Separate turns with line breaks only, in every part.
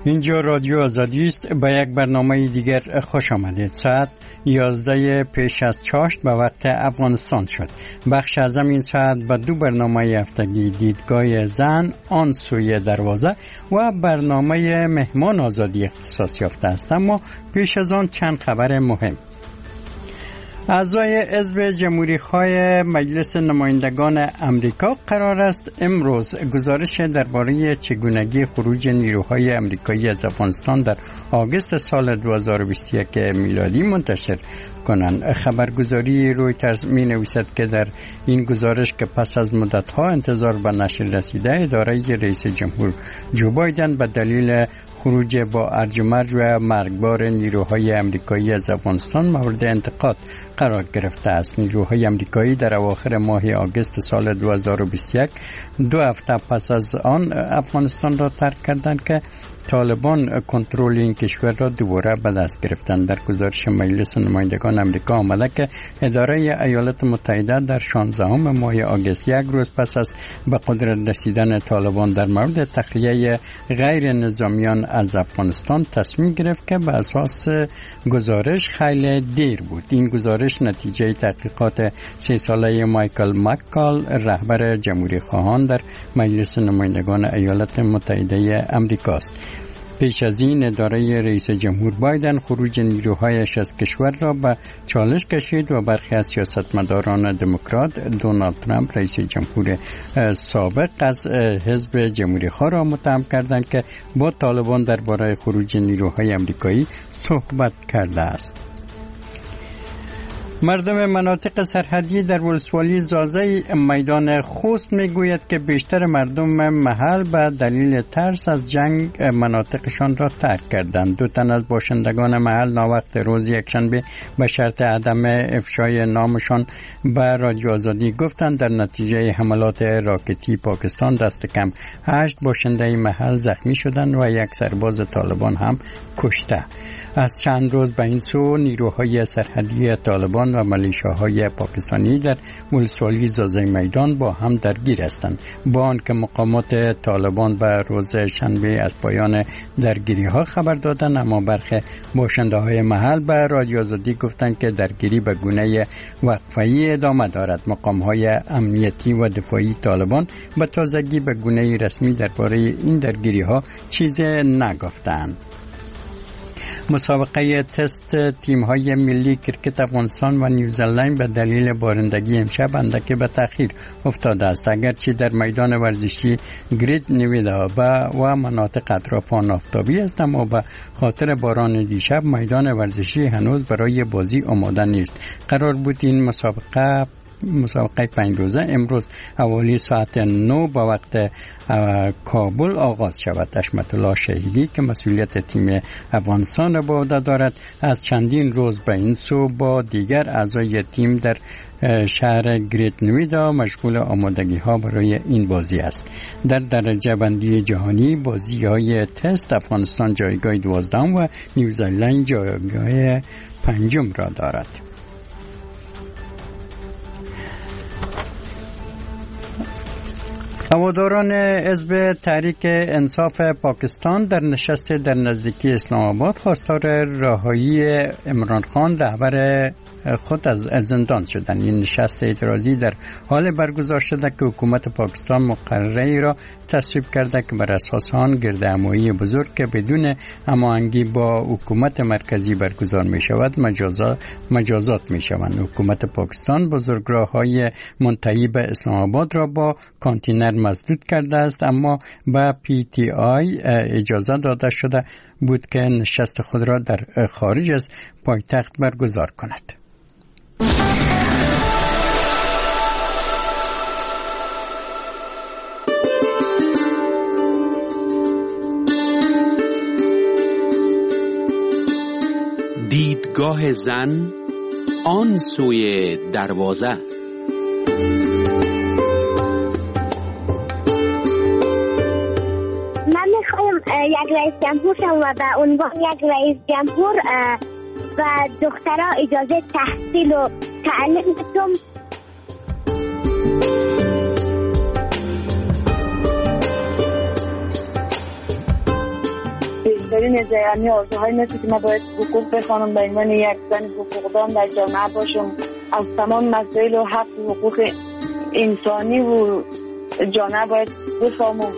اینجا رادیو آزادی است. به یک برنامه دیگر خوش آمدید. ساعت 11 پیش از چاشت به وقت افغانستان شد. بخش از این ساعت به دو برنامه هفتگی دیدگاه زن، آن سوی دروازه و برنامه مهمان آزادی اختصاص یافته است. اما پیش از آن چند خبر مهم. اعضای حزب جمهوری‌خواه مجلس نمایندگان امریکا قرار است امروز گزارش درباره چگونگی خروج نیروهای امریکایی از افغانستان در آگوست سال 2021 میلادی منتشر کنند. خبرگزاری رویترز می نویسد که در این گزارش که پس از مدت‌ها انتظار به نشر رسیده، اداره رئیس جمهور جو بایدن به دلیل خروج با ارجمرج و مرگبار نیروهای امریکایی از افغانستان مورد انتقاد قرار گرفته است. نیروهای امریکایی در اواخر ماه آگوست سال 2021 2 هفته پس از آن افغانستان را ترک کردند که طالبان کنترل این کشور را دوباره به دست گرفتند. در گزارش مجلس نمایندگان امریکا آمده که اداره ایالات متحده در 16 ماه آگوست، یک روز پس از به قدرت رسیدن طالبان در مورد تخلیه غیر نظامیان از افغانستان تصمیم گرفت که به اساس گزارش خیلی دیر بود. این گزارش نتیجه تحقیقات 3 ساله مایکل مکال، رهبر جمهوری خواهان در مجلس نمایندگان ایالات متحده امریکا است. پیش از این اداره رئیس جمهور بایدن خروج نیروهایش از کشور را به چالش کشید و برخی از سیاستمداران دموکرات دونالد ترامپ رئیس جمهور سابق از حزب جمهوری خواه را متهم کردند که با طالبان درباره خروج نیروهای امریکایی صحبت کرده است. مردم مناطق سرحدی در ولسوالی زازه میدان خوست میگوید که بیشتر مردم محل به دلیل ترس از جنگ مناطقشان را ترک کردند. 2 تن از باشندگان محل ناوقت روز یکشنبه به شرط عدم افشای نامشان به رادیو آزادی گفتند در نتیجه حملات راکتی پاکستان دست کم 8 باشنده محل زخمی شدند و 1 سرباز طالبان هم کشته. از چند روز به این سو نیروهای سرحدی طالبان و ملیشاهای پاکستانی در ولسوالی زازه میدان با هم درگیر هستند. با آنکه مقامات طالبان به روز شنبه از پایان درگیری ها خبر دادند، اما برخی باشنده های محل به رادیو آزادی گفتند که درگیری به گونه وقفه‌ای ادامه دارد. مقام های امنیتی و دفاعی طالبان به تازگی به گونه رسمی درباره این درگیری ها چیزی نگفتند. مسابقه تست تیم‌های ملی کرکت افغانستان و نیوزلند به دلیل بارندگی امشب اندکی به تأخیر افتاده است. اگرچه در میدان ورزشی گرید نویدا و مناطق اطراف آن آفتابی است، اما به خاطر باران دیشب میدان ورزشی هنوز برای بازی آماده نیست. قرار بود این مسابقه 5 روزه امروز حوالی ساعت 9 به وقت کابل آغاز شود. حشمت الله شهیدی که مسئولیت تیم افغانستان را به عهده دارد از چندین روز به این سو با دیگر اعضای تیم در شهر گریت نویدا مشغول آمادگی ها برای این بازی است. در درجه بندی جهانی بازی های تست افغانستان جایگاه 12 و نیوزلند جایگاه 5 را دارد. هواداران حزب تحریک انصاف پاکستان در نشست در نزدیکی اسلام آباد خواستار رهایی عمران خان رهبر خود از زندان شدند. این نشست اعتراضی در حال برگزار شده که حکومت پاکستان مقرری را تصویب کرده که بر اساس آن گردهمایی بزرگ که بدون هماهنگی با حکومت مرکزی برگزار می شود مجازات می شوند. حکومت پاکستان بزرگراه‌های منتهی به اسلام آباد را با کانتینر مسدود کرده است، اما به PTI اجازه داده شده بود که نشست خود را در خارج از پایتخت برگزار کند.
دیدگاه زن، آن سوی دروازه.
من میخوایم یک رئیس جمهور شم و به عنوان یک رئیس جمهور و دخترها اجازه تحصیل و تعلیم بدم.
یعنی آرزوهای نیست که ما باید حقوق بخوانم به عنوان یک زن حقوقدان در جامعه باشم، از تمام مسائل و حق و حقوق انسانی و جامعه باید بفهمم.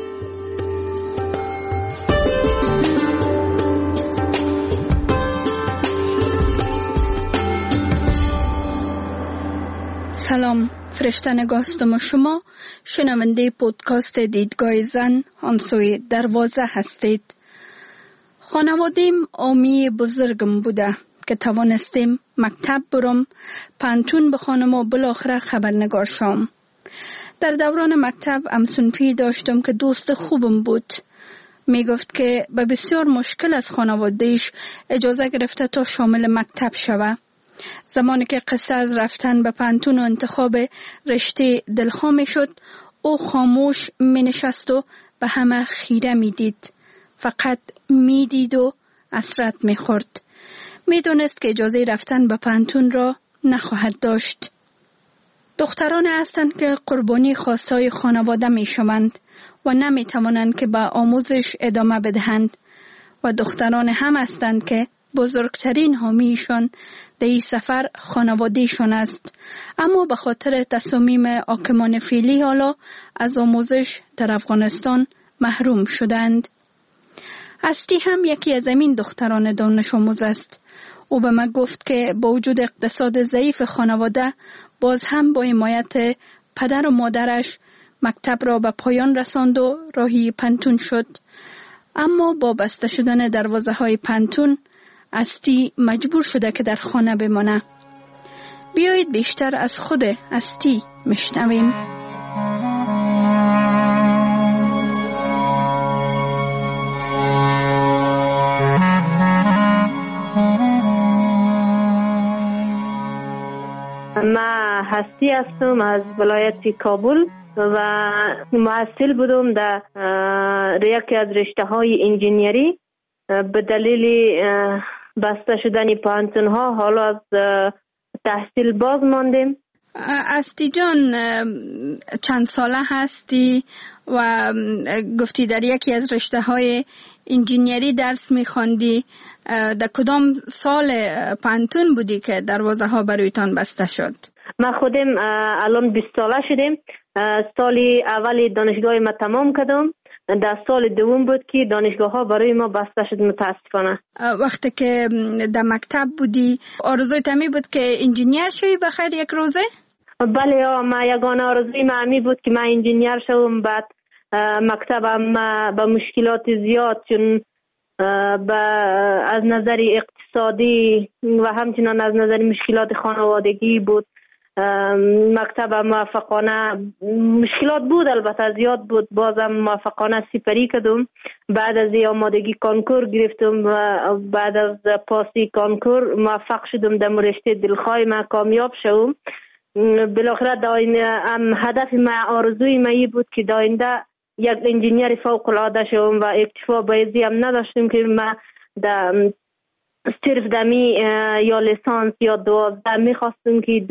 سلام، فرشته نگاهستم و شما شنونده پودکاست دیدگاه زن آن سوی دروازه هستید. خانوادیم آمی بزرگم بوده که توانستیم مکتب برم، پانتون بخوانم و بالاخره خبرنگار شم. در دوران مکتب همسنفی داشتم که دوست خوبم بود. می گفت که به بسیار مشکل از خانوادهش اجازه گرفته تا شامل مکتب شوه. زمانی که قصه از رفتن به پانتون و انتخاب رشته دلخواه می شد، او خاموش می نشست و به همه خیره می دید. فقط می دید و حسرت می خورد. می دونست که اجازه رفتن به پانتون را نخواهد داشت. دختران هستند که قربانی خواستهای خانواده می شوند و نمی توانند که به آموزش ادامه بدهند، و دختران هم هستند که بزرگترین حامیشان در این سفر خانوادهشان است، اما به خاطر تصامیم حاکمان فعلی حالا از آموزش در افغانستان محروم شدند. هستی هم یکی از این دختران دانش آموز است. او به من گفت که با وجود اقتصاد ضعیف خانواده باز هم با حمایت پدر و مادرش مکتب را به پایان رساند و راهی پانتون شد. اما با بسته شدن دروازه های پانتون هستی مجبور شده که در خانه بمانه. بیایید بیشتر از خود هستی میشنویم.
من هستی هستم از ولایت کابل و محصل بودم در یکی از رشته های انجینیری. به دلیل بسته شدن پانتون ها حالا از تحصیل باز ماندیم.
هستی جان، چند ساله هستی و گفتی در یکی از رشته های انجینیری درس میخواندی؟ در کدام سال پانتون بودی که دروازه ها برایتان بسته شد؟
ما خودم الان 20 ساله شدیم. سال اول دانشگاه ما تمام کردم. در سال دوم بود که دانشگاه ها برای ما بسته شد متاسفانه.
وقتی که در مکتب بودی آرزوی تمی بود که انجینیر شوی بخیر یک روزه؟
بله، ما یگانه آرزوی ما همی بود که من انجینیر شوم. بعد مکتبم با مشکلات زیاد، چون از نظر اقتصادی و همچنان از نظر مشکلات خانوادگی بود. مکتب موفقانه مشکلات بود، البته زیاد بود، بازم موفقانه سپری کردم. بعد از آمادگی کنکور گرفتم و بعد از پاسی کنکور موفق شدم در رشته دلخواه ما کامیاب شدم. بالاخره هدف ما، آرزوی ما بود که داینده یک انجینیر فوق العاده شدم و اکتفا به هم نداشتم که ما صرف دمی یا لیسانس یا 12 میخواستم که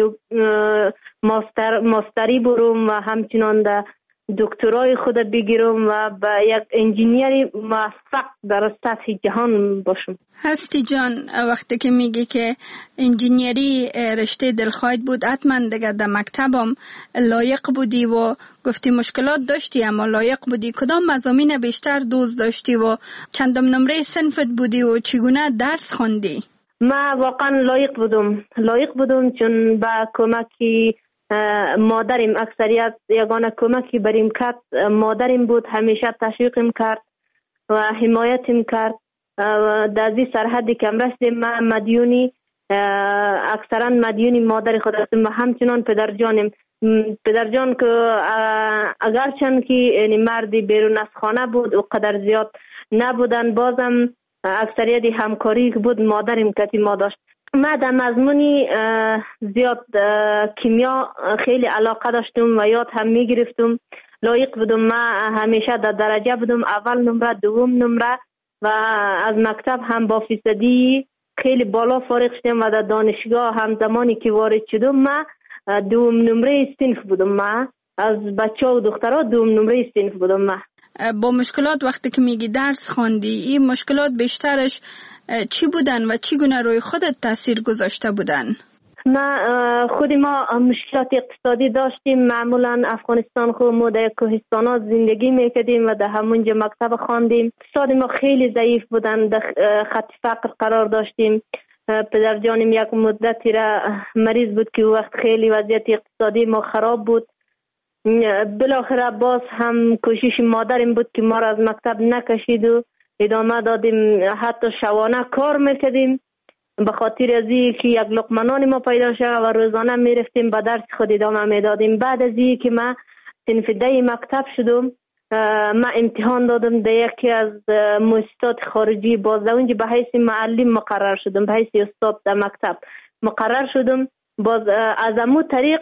ماستری برم و همچنان در دکترای خود بگیرم و به یک انجینیر موفق در سطح جهان باشم.
هستی جان، وقتی که میگی که انجینیری رشته دلخواهت بود، حتما دیگه در مکتبم لایق بودی و گفتی مشکلات داشتی اما لایق بودی. کدام مضامین بیشتر دوست داشتی و چندم نمره صنفت بودی و چگونه درس خواندی؟
ما واقعا لایق بودم چون با کمکی مادرم، اکثریت یگانه کمکی بریم کرد مادرم بود. همیشه تشویقم کرد و حمایتم کرد. در این سرحدی که رسیدم من مدیونی، اکثرا مدیونی مادر خود هستم و همچنان پدرجان که اگرچند که مردی بیرون از خانه بود و قدر زیاد نبودن، بازم اکثریت همکاری که بود مادرم کتی ما داشت. من در مضمونی زیاد کیمیا خیلی علاقه داشتم و یاد هم می گرفتم. لایق بودم. من همیشه در درجه بودم، اول نمره، دوم نمره و از مکتب هم با فیصدی خیلی بالا فارغ شدم و در دانشگاه هم زمانی که وارد شدم من دوم نمره صنف بودم. من از بچه و دخترها دوم نمره صنف بودم. من
با مشکلات وقتی که میگی درس خواندی، این مشکلات بیشترش چی بودن و چی گونه روی خودت تاثیر گذاشته بودن؟
خود ما مشکلات اقتصادی داشتیم. معمولا افغانستان خود ما در کوهستانات زندگی میکردیم و در همونجا مکتب خواندیم. اقتصاد ما خیلی ضعیف بودن، در خط فقر قرار داشتیم. پدر جانم یک مدتی را مریض بود که وقت خیلی وضعیت اقتصادی ما خراب بود. بالاخره باز هم کوشش مادرم بود که ما را از مکتب نکشید و ادامه دادیم. حتی شبانه کار میکردیم به خاطر از اینکه یک لقمه نان ما پیدا شد و روزانه میرفتیم به درس خود ادامه میدادیم. بعد از اینکه من صنف 10 مکتب شدم، من امتحان دادم در یکی از مؤسسات خارجی، باز اونجا به حیث معلم مقرر شدم، به حیث استاد در مکتب مقرر شدم. باز از امو طریق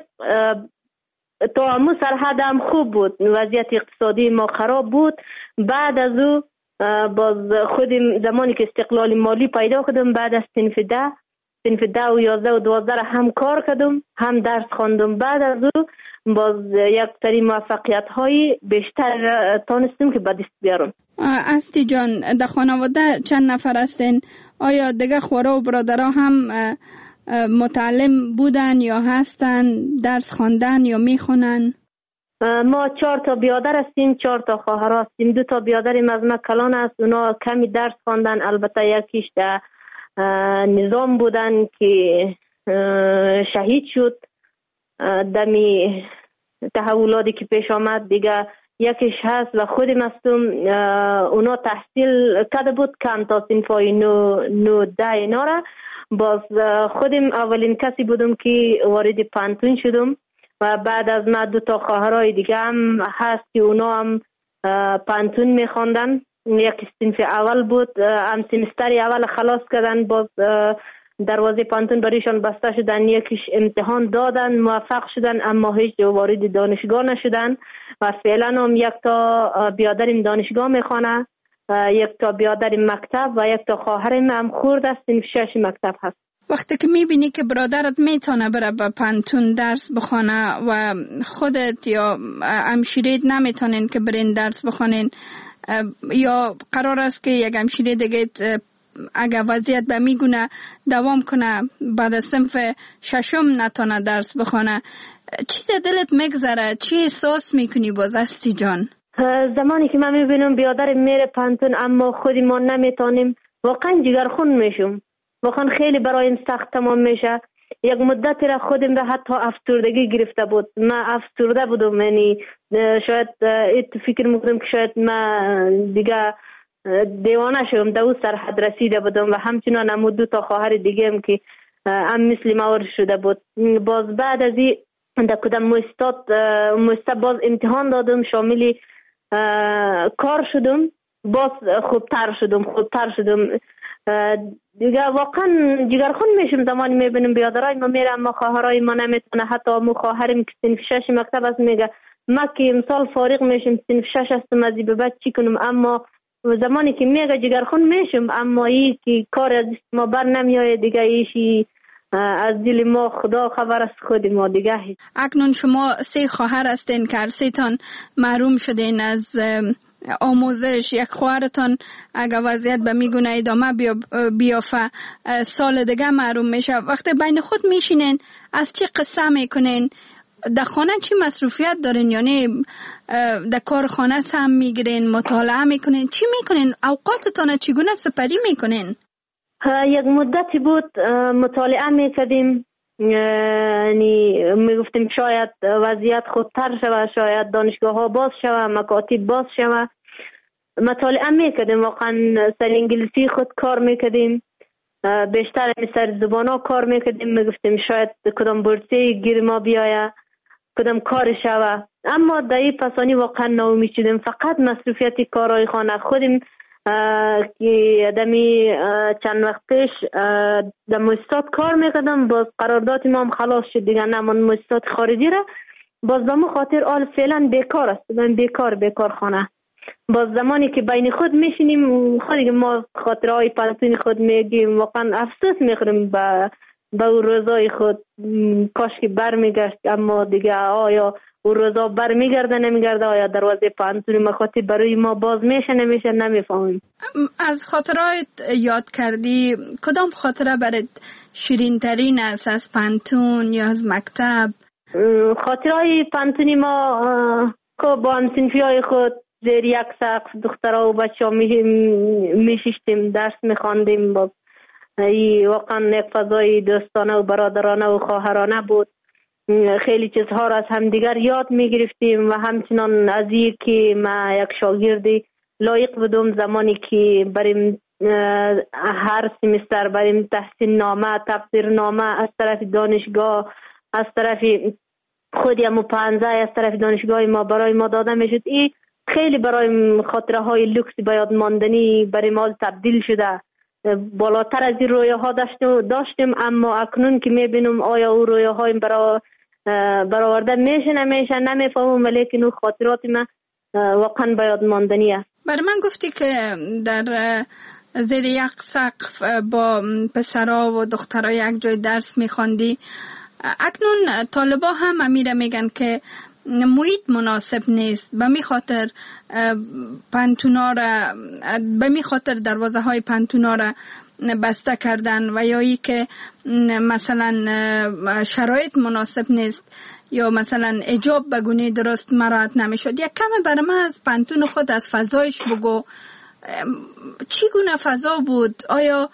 تا امو سرحد هم خوب بود، وضعیت اقتصادی ما خراب بود. بعد از او باز خودم زمانی که استقلال مالی پیدا کردم، بعد از صنف 10 و 11 و 12 هم کار کردم، هم درس خواندم. بعد از او باز یک سری موفقیت های بیشتر تانستم که به دست بیارم.
استی جان، در خانواده چند نفر هستین؟ آیا دیگه خورا و برادرها هم متعلم بودن یا هستن، درس خواندن یا میخونن؟
ما 4 تا بیادر هستیم، 4 تا خواهر هستیم. 2 تا بیادریم از ما کلان است، اونا کمی درس خواندن. البته یکیش در نظام بودن که شهید شد دمی تحولاتی که پیش آمد. دیگه یکیش هست و خودم هستم. اونا تحصیل کرده بود کم تا صنفای 9-10 اینا را. باز خودم اولین کسی بودم که وارد پانتون شدم و بعد از ما 2 تا خواهرای دیگه هم هست که اونا هم پانتون میخواندن. یک صنف اول بود، هم سمستر اول خلاص کردن، باز دروازه پانتون برایشان بسته شدن. یکیش امتحان دادن، موفق شدن، اما هیچ وارد دانشگاه نشدن و فعلا هم 1 تا بیادرم دانشگاه میخوانه، 1 تا بیادرم مکتب و 1 تا خواهرم هم خورد است صنف 6 مکتب هست.
وقتی که میبینی که برادرت میتونه بره به پانتون درس بخونه و خودت یا همشیرید نمیتونین که برین درس بخونین، یا قرار است که یک همشیره دیگه اگر وضعیت به میگونه دوام کنه بعد از صنف 6 نتونه درس بخونه، چی در دلت میگذره؟ چی احساس میکنی باز استی جان؟
زمانی که من میبینم بیادرم میره پانتون اما خودی ما نمیتونیم، واقعا جگرخون میشم. واقعا خیلی برایم سخت تمام میشه. یک مدتی را خودم را حتی افسردگی گرفته بود. من افسرده بودم، یعنی شاید فکر میکنم که شاید من دیگه دیوانه شدم، در او سرحد رسیده بودم و همچنان هم 2 تا خواهر دیگه هم که هم مثل ما شده بود. باز بعد از این در کدام مؤسسه باز امتحان دادم، شامل کار شدم، باز خوبتر شدم دیگه. واقعا جگرخون میشم زمانی میبینم بیادرای ما میره اما خواهرای ما نمیتونه. حتی امو خواهرم که صنف 6 مکتب است میگه ما که امسال فارغ میشم صنف 6 هستم از این به بعد چی کنم. اما زمانی که میگه جگرخون میشم، اما این که کار از ما بر نمیایه دیگه، ایشی از دل ما خدا خبر است، خود ما دیگه.
اکنون شما 3 خواهر هستین که هر 3 تان محروم شدین از آموزش. یک خواهرتان اگر وضعیت به میگونه ادامه بیافه سال دیگه محروم میشه. وقتی بین خود میشینین از چی قصه میکنین؟ در خانه چی مصروفیت دارین؟ یعنی در کار خانه هم میگیرین، مطالعه میکنین، چی میکنین؟ اوقاتتان چگونه سپری میکنین؟
یک مدتی بود مطالعه میکردیم، یعنی میگفتیم شاید وضعیت خودتر شود، شاید دانشگاه ها باز شود، مکاتب باز شود. مطالعه میکردیم، واقعا سر انگلیسی خود کار میکردیم، بیشتر سر زبان ها کار میکردیم. میگفتیم شاید کدام بورسی گیر ما بیایه، کدام کار شود. اما در این پسانی واقعا ناامید شدیم. فقط مصروفیت کارهای خانه خودیم که دمی چند وقت پیش در مؤسسات کار میکردم، باز قرارداد ما هم خلاص شد دیگه، نمان مؤسسات خارجی را. باز به خاطر آل فعلا بیکار است، من بیکار خانه. باز زمانی که بین خود میشینیم خودی ما خاطرهای پانتون خود میگیم، واقعا افسوس میخوریم به روزای خود، کاش که بر میگشت. اما دیگه آیا او روزا برمیگرده نمیگرده، آیا دروازه پانتون مخاطی برای ما باز میشه نمیشه نمیفهمیم.
از خاطرات یاد کردی کدام خاطره برات شیرین ترین است از پانتون یا از مکتب؟
خاطرهای پانتونی ما که با همسنفی های خود زیر یک سقف دخترها و بچه ها میشیشتیم، درس میخواندیم. با واقعا یک فضای دوستانه و برادرانه و خواهرانه بود. خیلی چیزها را از همدیگر یاد میگرفتیم و همچنان از این که ما یک شاگردی لایق بودم زمانی که بریم هر سمستر بریم تحصیل نامه تقدیر نامه از طرف دانشگاه، از طرف خودیم و پانزه از طرف دانشگاه ما برای ما داده میشد. این خیلی برای خاطره های لوکس باید ماندنی برای ما تبدیل شده. بالاتر از این رویه ها داشتیم، اما اکنون که میبینم آیا او رویه های برآورده میشه نمیشه نمیفهمم، ولیکن اون خاطرات من واقعا باید ماندنی است.
برای من گفتی که در زیر یک سقف با پسرها و دخترها یک جای درس میخواندی. اکنون طالبا هم امیره میگن که محیط مناسب نیست، به می خاطر پانتونا را به می خاطر دروازه های پانتونا را بسته کردن و یا ای که مثلا شرایط مناسب نیست یا مثلا حجاب به گونه درست مراعات نمیشد. یک کم برای من از پانتون خود از فضایش بگو، چی گونه فضا بود؟ آیا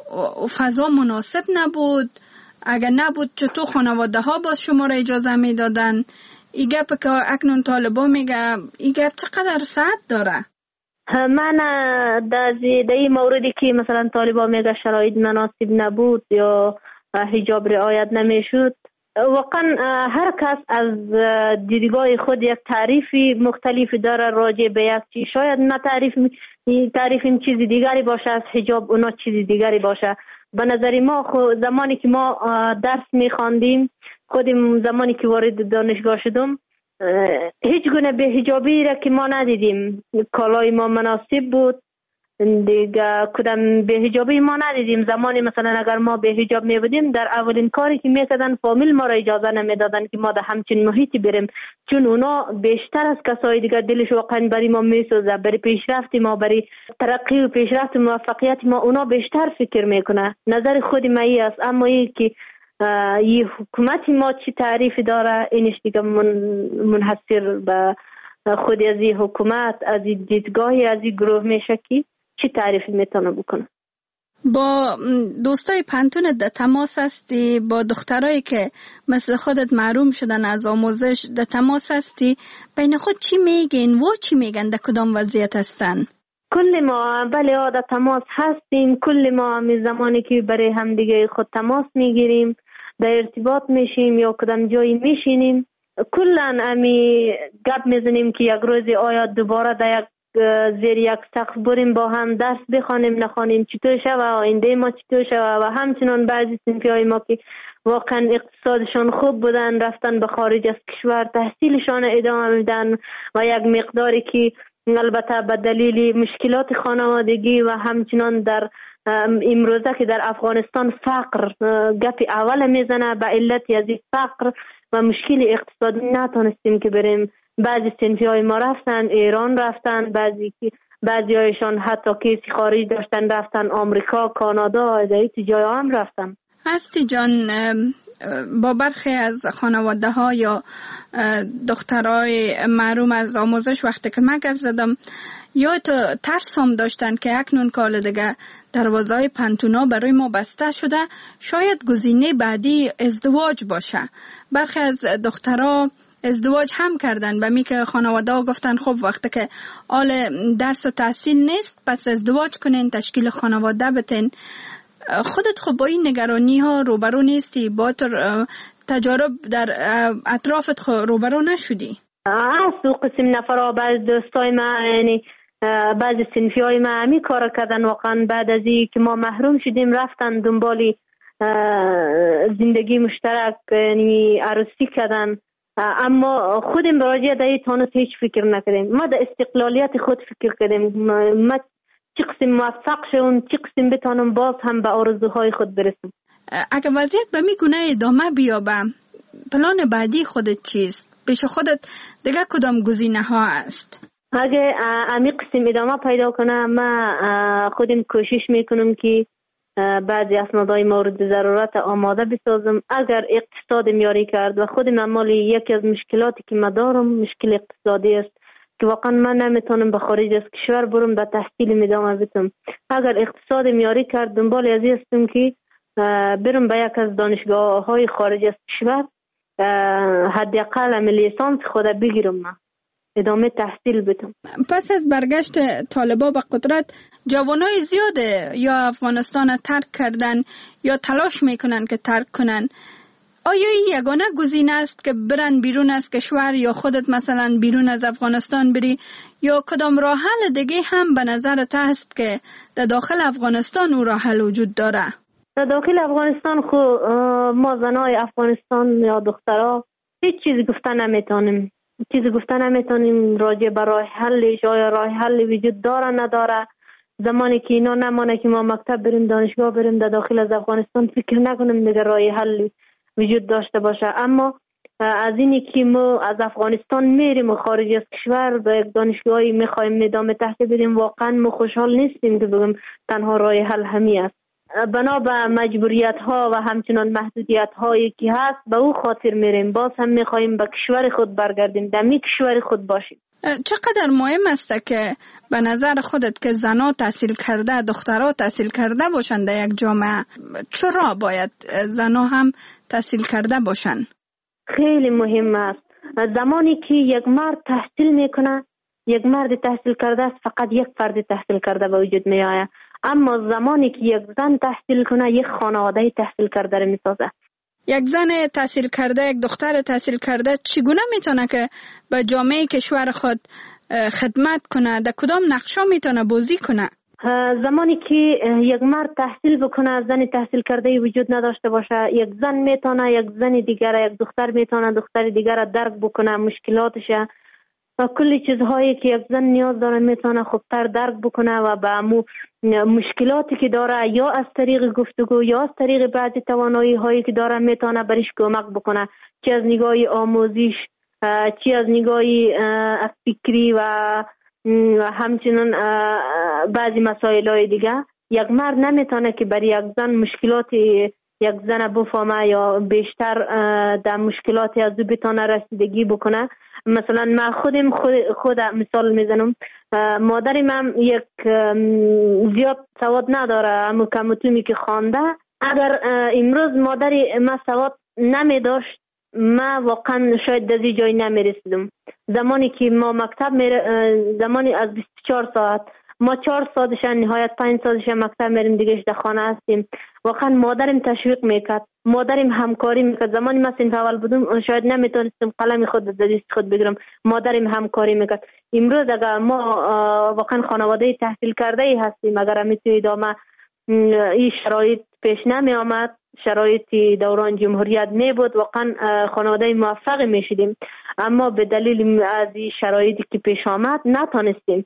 فضا مناسب نبود؟ اگر نبود چطور خانواده ها باز شما را اجازه می دادن؟ این گپ که اکنون طالبا میگه این گپ چقدر صحت داره؟
من در این موردی که مثلا طالبا میگه شرایط مناسب نبود یا حجاب رعایت نمیشد، واقعا هر کس از دیدگاه خود یک تعریفی مختلف داره راجع به یک چیز. شاید ما تعریف این چیز دیگری باشه، از حجاب اونا چیز دیگری باشه. به نظر ما زمانی که ما درس میخواندیم، خودم زمانی که وارد دانشگاه شدم هیچ گونه به حجابی را که ما ندیدیم. کالای ما مناسب بود دیگه، کدام به حجابی ما ندیدیم. زمانی مثلا اگر ما به حجاب می بودیم، در اولین کاری که میکردن فامیل ما را اجازه نمیدادن که ما در همچین محیطی بریم، چون اونا بیشتر از کسای دیگه دلش واقعا برای ما میسوزه، برای پیشرفت ما، برای ترقی و پیشرفت موفقیت ما اونا بیشتر فکر میکنه. نظر خود من ای است. اما ای که این حکومت ما چی تعریف داره، اینش دیگه منحصر به خود از این حکومت، از این دیدگاهی از این گروه میشه که چی تعریفی میتونه بکنه.
با دوستای پانتونت در تماس هستی؟ با دخترایی که مثل خودت محروم شدن از آموزش در تماس هستی؟ بین خود چی میگین و چی میگن؟ در کدام وضعیت هستن؟
کل ما بله در تماس هستیم. کل ما می زمانی که برای هم دیگه خود تماس میگیریم، در ارتباط میشیم یا کدام جایی میشینیم، کلن امی گپ میزنیم که یک روز آیا دوباره در یک زیر یک سقف بریم با هم درس بخوانیم نخوانیم چطور شوه، آینده ما چطور شوه. و همچنان بعضی صنفی‌های ما که واقعا اقتصادشان خوب بودن رفتن به خارج از کشور تحصیلشان ادامه میدن و یک مقداری که البته به دلیل مشکلات خانوادگی و همچنان در امروزه که در افغانستان فقر گپ اول میزنه، به علت از فقر و مشکل اقتصادی نتونستیم که بریم. بعضی صنفی‌های ما رفتن ایران، رفتن بعضی هایشان حتی کیسی خارج داشتن رفتن آمریکا، کانادا، ایت جای هم رفتن.
هستی جان، با برخی از خانواده ها یا دخترای محروم از آموزش وقتی که من گپ زدم، یا تو ترس هم داشتن که اکنون کال دیگه دروازه های پانتونا برای ما بسته شده، شاید گزینه بعدی ازدواج باشه. برخی از دخترها ازدواج هم کردن و می که خانواده ها گفتن خب وقتی که آل درس و تحصیل نیست پس ازدواج کنین، تشکیل خانواده بتین. خودت خب با این نگرانی ها روبرو نیستی؟ با تجارب در اطرافت روبرو نشدی؟
تو قسم نفرها بعض دوستای ما یعنی بعضی صنفی های ما همی کار کردن، واقعا بعد از این که ما محروم شدیم رفتن دنبالی زندگی مشترک یعنی عروسی کردن. اما خودم راجع به این هیچ فکر نکردیم. ما در استقلالیت خود فکر کردیم، ما چه قسم موفق شدم، چه قسم بتانم باز هم به آرزوهای خود برسم.
اگر وضعیت به می گونه ادامه بیابه، پلان بعدی خودت چیست؟ پیش خودت دیگه کدام گزینه ها است؟
اگه عمیق قسم ادامه پیدا کنه، ما خودم کوشش میکنم که بعضی اسنادهای مورد ضرورت آماده بسازم. اگر اقتصاد میاری کرد و خودم عمالی یکی از مشکلاتی که ما دارم مشکل اقتصادی است که واقعا من نمیتونم به خارج از کشور برم به تحصیل ادامه بدم. اگر اقتصاد میاری کرد دنبال ازی هستم که برم به یک از دانشگاه های خارج از کشور حداقل لیسانس خود بگیرم، من ادامه تحصیل بدم.
پس از برگشت طالبا به قدرت جوانای زیاده یا افغانستان ترک کردن یا تلاش میکنن که ترک کنن. آیا این یگانه گزینه است که برن بیرون از کشور یا خودت مثلا بیرون از افغانستان بری، یا کدام راه حل دیگه هم به نظرت هست که در داخل افغانستان او راه حل وجود داره؟
در داخل افغانستان ما زنای افغانستان یا دخترها هیچ چیز گفتن نمیتونیم. راجع به راه حلش، آیا راه حل وجود داره نداره. زمانی که اینا نمانه که ما مکتب بریم، دانشگاه بریم در داخل از افغانستان، فکر نکنیم دیگه راه حل وجود داشته باشه. اما از اینی که ما از افغانستان میریم و خارج از کشور به یک دانشگاهی میخوایم ادامه تحصیل بدیم، واقعا ما خوشحال نیستیم که بگم تنها راه حل همین است. بنا به مجبوریت ها و همچنان محدودیت هایی که هست به او خاطر میریم. باز هم میخوایم به کشور خود برگردیم، در می کشور خود باشیم.
چقدر مهم است که به نظر خودت که زنها تحصیل کرده، دخترها تحصیل کرده باشند در یک جامعه؟ چرا باید زنها هم تحصیل کرده باشن؟
خیلی مهم است. زمانی که یک مرد تحصیل میکنه، یک مرد تحصیل کرده است، فقط یک فرد تحصیل کرده به وجود می آید. اما زمانی که یک زن تحصیل کنه، یک خانواده تحصیل کرده رو میسازه.
یک زن تحصیل کرده، یک دختر تحصیل کرده چگونه میتونه که به جامعه کشور خود خدمت کنه؟ در کدام نقشا میتونه بازی کنه؟
زمانی که یک مرد تحصیل بکنه، زن تحصیل کرده وجود نداشته باشه، یک زن میتونه یک زن دیگر، یک دختر میتونه دختر دیگر درک بکنه مشکلاتش و کلی چیزهایی که یک زن نیاز داره میتونه خوبتر درک بکنه و به مشکلاتی که داره یا از طریق گفتگو یا از طریق بعضی توانایی هایی که داره میتونه برش کمک بکنه، چه از نگاه آموزش، چه از نگاه فکری و همچنین بعضی مسائل های دیگه. یک مرد نمیتونه که برای یک زن مشکلاتی یک زن بفهمه یا بیشتر در مشکلاتی از او بتونه رسیدگی بکنه. مثلا من خود مثال میزنم، مادرم هم یک زیاد سواد نداره، اما کمتومی که خوانده. اگر امروز مادری من سواد نمی داشت، من واقعا شاید در جای نمی رسیدم. زمانی که ما مکتب زمانی از 24 ساعت ما 4 ساعتش نهایت 5 ساعتش مکتب میریم، دیگه در خانه هستیم. واقعا مادرم تشویق میکرد، مادرم همکاری میکرد. زمانی من صنف اول بودم شاید نمیتونستم قلم خود در دست خود بگیرم، مادرم همکاری میکرد. امروز اگر ما واقعا خانواده تحصیل کرده ای هستیم، اگر هم توی ادامه این شرایط پیش نمی آمد، شرایط دوران جمهوریت می بود، واقعا خانواده موفق می شدیم. اما به دلیل از این شرایطی که پیش آمد نتونستیم.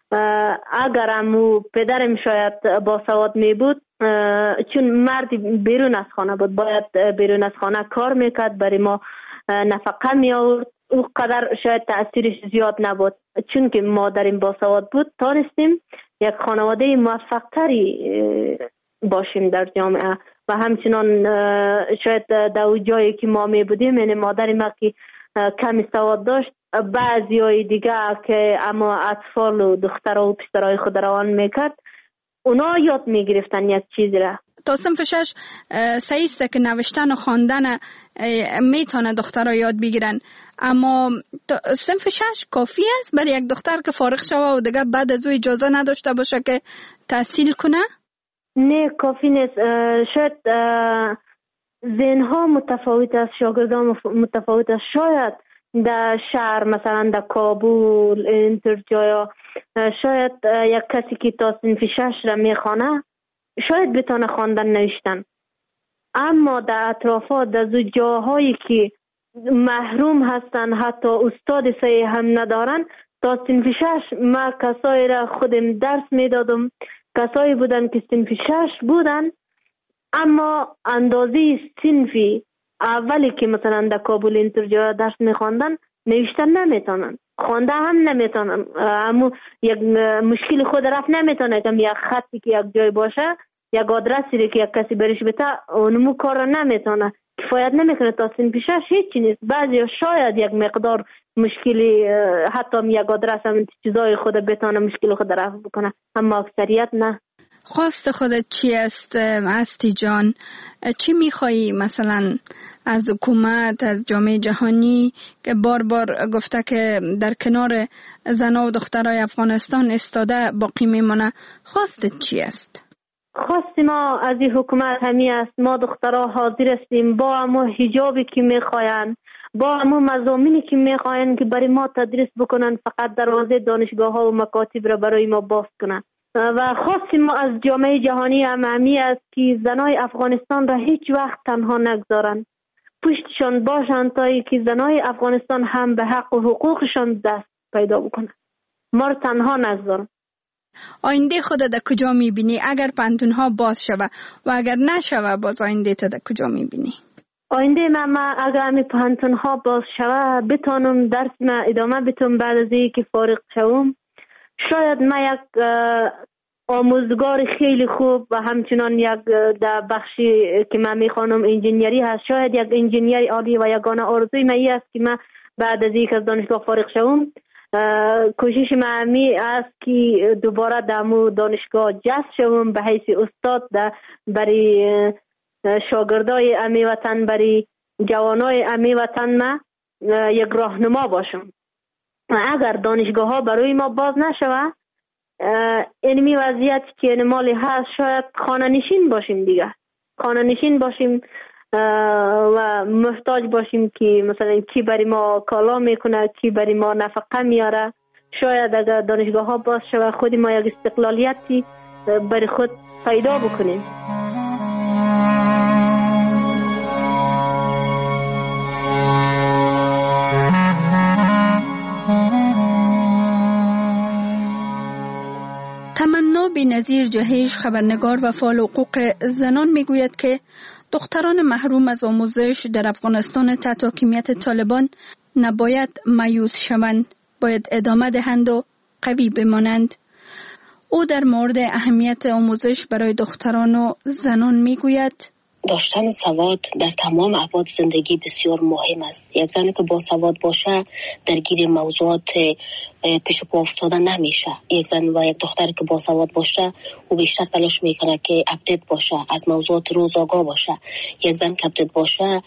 اگر امو پدرم شاید با سواد می بود، چون مردی بیرون از خانه بود، باید بیرون از خانه کار میکرد، برای ما نفقه می آورد، او قدر شاید تأثیرش زیاد نبود. چون که مادرم با سواد بود، تانستیم یک خانواده موفق تری باشیم در جامعه. و همچنان شاید در جایی که ما می بودیم، یعنی مادرم که کمی سواد داشت، بعضی های دیگه که اما اطفال و دخترها و پسرهای خود روان میکرد، اونا یاد میگرفتن یک چیز را.
تا صنف 6 صحیح است که نوشتن و خواندن میتونه دخترها یاد بگیرن، اما صنف 6 کافی است برای یک دختر که فارغ شوه و دیگه بعد از او اجازه نداشته باشه که تحصیل کنه؟
نه، کافی نیست. شاید ذهنها متفاوت است، شاگردان متفاوت است. شاید در شهر مثلا در کابل اینطور جایا شاید یک کسی که تا صنف 6 را میخوانه شاید بتونه خواندن نوشتن، اما در اطرافات در جاهایی که محروم هستن، حتی استاد صحیح هم ندارن، تا صنف 6 ما کسایی را خودم درس میدادم، کسایی بودن که صنف 6 بودن اما اندازه صنفی اولی که مثلا در کابل اینطور جا درس میخواندن نوشتن نمیتونن، خوانده هم نمیتونن، اما یک مشکل خود رفت نمیتونه که یک خطی که یک جای باشه، یک آدرسی که یک کسی برش بده اونمو کار را نمیتونه، کفایت نمیکنه تا سن پیشش هیچی نیست. بعضی شاید یک مقدار مشکلی حتی یک آدرس هم چیزای خود بتونه مشکل خود رفع بکنه، اما اکثریت نه.
خواست خودت چی است هستی جان؟ چی میخوایی مثلا از حکومت، از جامعه جهانی که بار بار گفته که در کنار زنان و دخترای افغانستان استاده باقی میمونه؟ خواستت چی است؟
خواست ما از این حکومت همی است ما دخترها حاضر هستیم با همو حجابی که میخواین، با همو مضامینی که میخواین که برای ما تدریس بکنن، فقط دروازه دانشگاه ها و مکاتب را برای ما باز کنن. و خواست ما از جامعه جهانی همی است که زنای افغانستان را هیچ وقت تنها نگذارن، پشتشان باشن تا ای که زنای افغانستان هم به حق و حقوقشان دست پیدا بکنن، ما را تنها نگذارن.
آینده خودت در کجا میبینی اگر پانتونها باز شوه و اگر نشوه باز آینده تا در کجا میبینی؟
آینده من اگر همی پانتونها باز شوه بتانم درس من ادامه بتونم، بعد از اینکه فارغ شوم شاید من یک آموزگار خیلی خوب و همچنان یک در بخشی که من میخوانم انجینیری هست، شاید یک انجینیری عالی و یگانه آرزوی من این است که من بعد از اینکه از دانشگاه فارغ شوم کوشش من می است که دوباره دمو دانشگاه جذب شوم به حیث استاد برای شاگردای امی وطن، برای جوانای امی وطن من یک راهنما باشم. اگر دانشگاه ها برای ما باز نشوه اینمی وضعیت که مالی هست شاید خانه نشین باشیم دیگه، خانه نشین باشیم و محتاج باشیم که مثلا کی برای ما کالا میکنه، کی برای ما نفقه میاره. شاید اگر دانشگاه ها باز شوه خودی ما یک استقلالیتی برای خود پیدا بکنیم.
تمنا بی‌نظیر جهیش، خبرنگار و فعال حقوق زنان میگوید که دختران محروم از آموزش در افغانستان تحت حاکمیت طالبان نباید مایوس شوند، باید ادامه دهند و قوی بمانند. او در مورد اهمیت آموزش برای دختران و زنان میگوید
داشتن سواد در تمام ابعاد زندگی بسیار مهم است. یک زنی که با سواد باشه درگیر موضوعات پیش پا افتاده نمیشه. یک زن و یک دختر که با سواد باشه او بیشتر تلاش میکنه که اپدیت باشه، از موضوعات روز آگاه باشه. یک زن که اپدیت باشه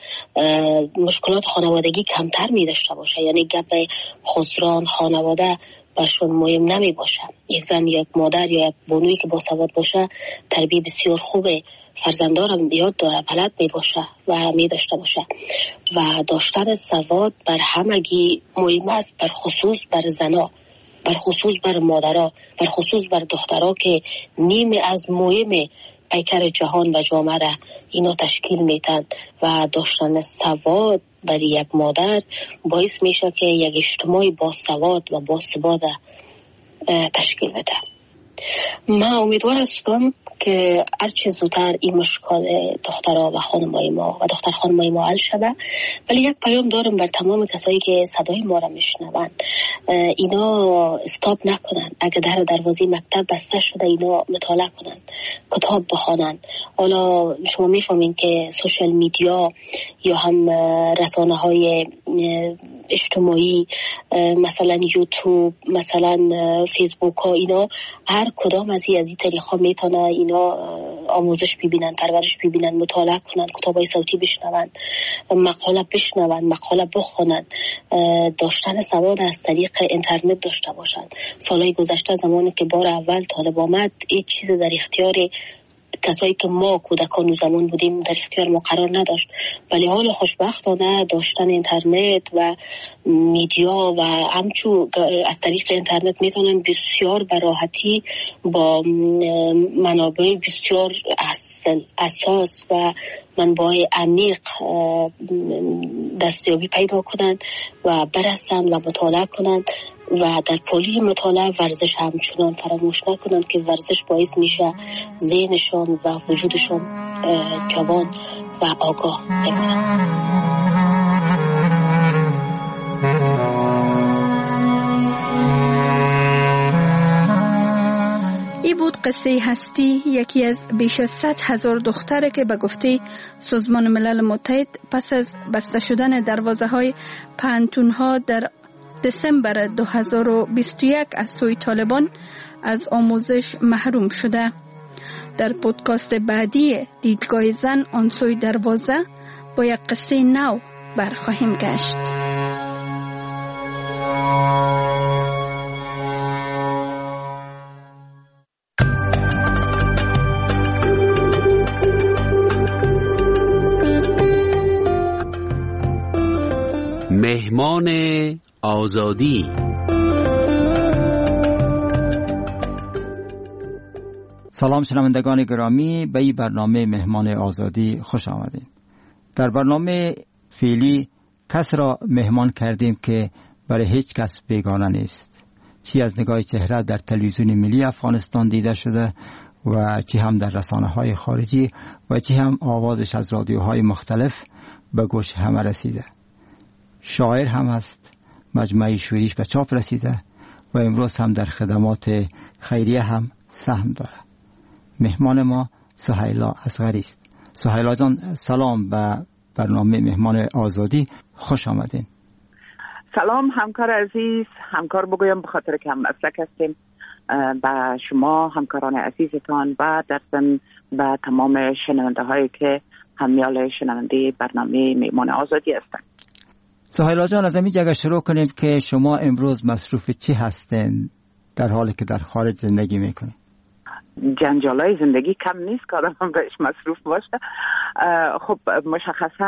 مشکلات خانوادگی کمتر میداشته باشه، یعنی گپ خسران خانواده برشون مهم نمی باشه. یک زن، یک مادر یا یک بانویی که با سواد باشه تربیت بسیار خوبه، فرزندانم یاد داره، بلد می باشه و می داشته باشه. و داشتن سواد بر همگی مهم است، بر خصوص بر زنا، بر خصوص بر مادرها، بر خصوص بر دخترها که نیمه از مهم پیکر جهان و جامعه را اینا تشکیل میتن. و داشتن سواد برای یک مادر باعث میشه که یک اجتماعی با سواد و با ثبات تشکیل بده. من امیدوار هستم که هرچه زودتر این مشکل دخترها و خانمای ما و دختر خانمای ما حل شده. ولی یک پیام دارم بر تمام کسایی که صدای ما را میشنوند، اینا استاپ نکنن. اگه در دروازه مکتب بسته شده اینا مطالعه کنن، کتاب بخونن. حالا شما میفهمین که سوشال میدیا یا هم رسانه های اجتماعی مثلا یوتیوب، مثلا فیسبوک ها، اینا هر کدام از این طریقا میتونه اینا آموزش ببینن، پرورش ببینن، مطالعه کنن، کتابای صوتی بشنون، مقاله بشنون، مقاله بخونن. داشتن سواد از طریق اینترنت داشته باشن. سالهای گذشته زمانی که بار اول طالب آمد هیچ چیز در اختیار کسایی که ما کودکان و زمان بودیم در اختیار ما قرار نداشت. ولی حال خوشبختانه داشتن اینترنت و میدیا و همچو از طریق اینترنت میتونن بسیار به راحتی با منابع بسیار اساس و منبع عمیق دستیابی پیدا کنند و برسند و مطالعه کنند. و در پولی مطالعه ورزش همچنان فراموش نکنند که ورزش باعث میشه ذهنشان و وجودشان جوان و آگاه بمانند.
ای بود قصه هستی، یکی از بیش از 100,000 دختره که به گفته سازمان ملل متحد پس از بسته شدن دروازه‌های پانتون‌ها در دسامبر 2021 از سوی طالبان از آموزش محروم شده. در پودکاست بعدی دیدگاه زن آن سوی دروازه با یک قصه نو برخواهیم گشت.
مهمان آزادی.
سلام شنوندگان گرامی، به این برنامه مهمان آزادی خوش آمدید. در برنامه فعلی کس را مهمان کردیم که برای هیچ کس بیگانه نیست، چی از نگاه چهره در تلویزیون ملی افغانستان دیده شده و چی هم در رسانه‌های خارجی و چی هم آوازش از رادیوهای مختلف به گوش همه رسیده. شاعر هم هست، مجموعه شوریش به چاپ رسیده و امروز هم در خدمات خیریه هم سهم داره. مهمان ما سهیلا اصغری است. سهیلا جان سلام، به برنامه مهمان آزادی خوش آمدین.
سلام همکار عزیز، همکار بگویم به خاطر که هم مسلک هستیم، به شما همکاران عزیزتان و در ضمن به تمام شنونده هایی که همیال شنونده برنامه مهمان آزادی هستند.
سهیلا جان از همین جگه شروع کنیم که شما امروز مصروف چی هستین در حالی که در خارج زندگی میکنین؟
جنجالای زندگی کم نیست که آدم بهش مصروف باشه. خب مشخصا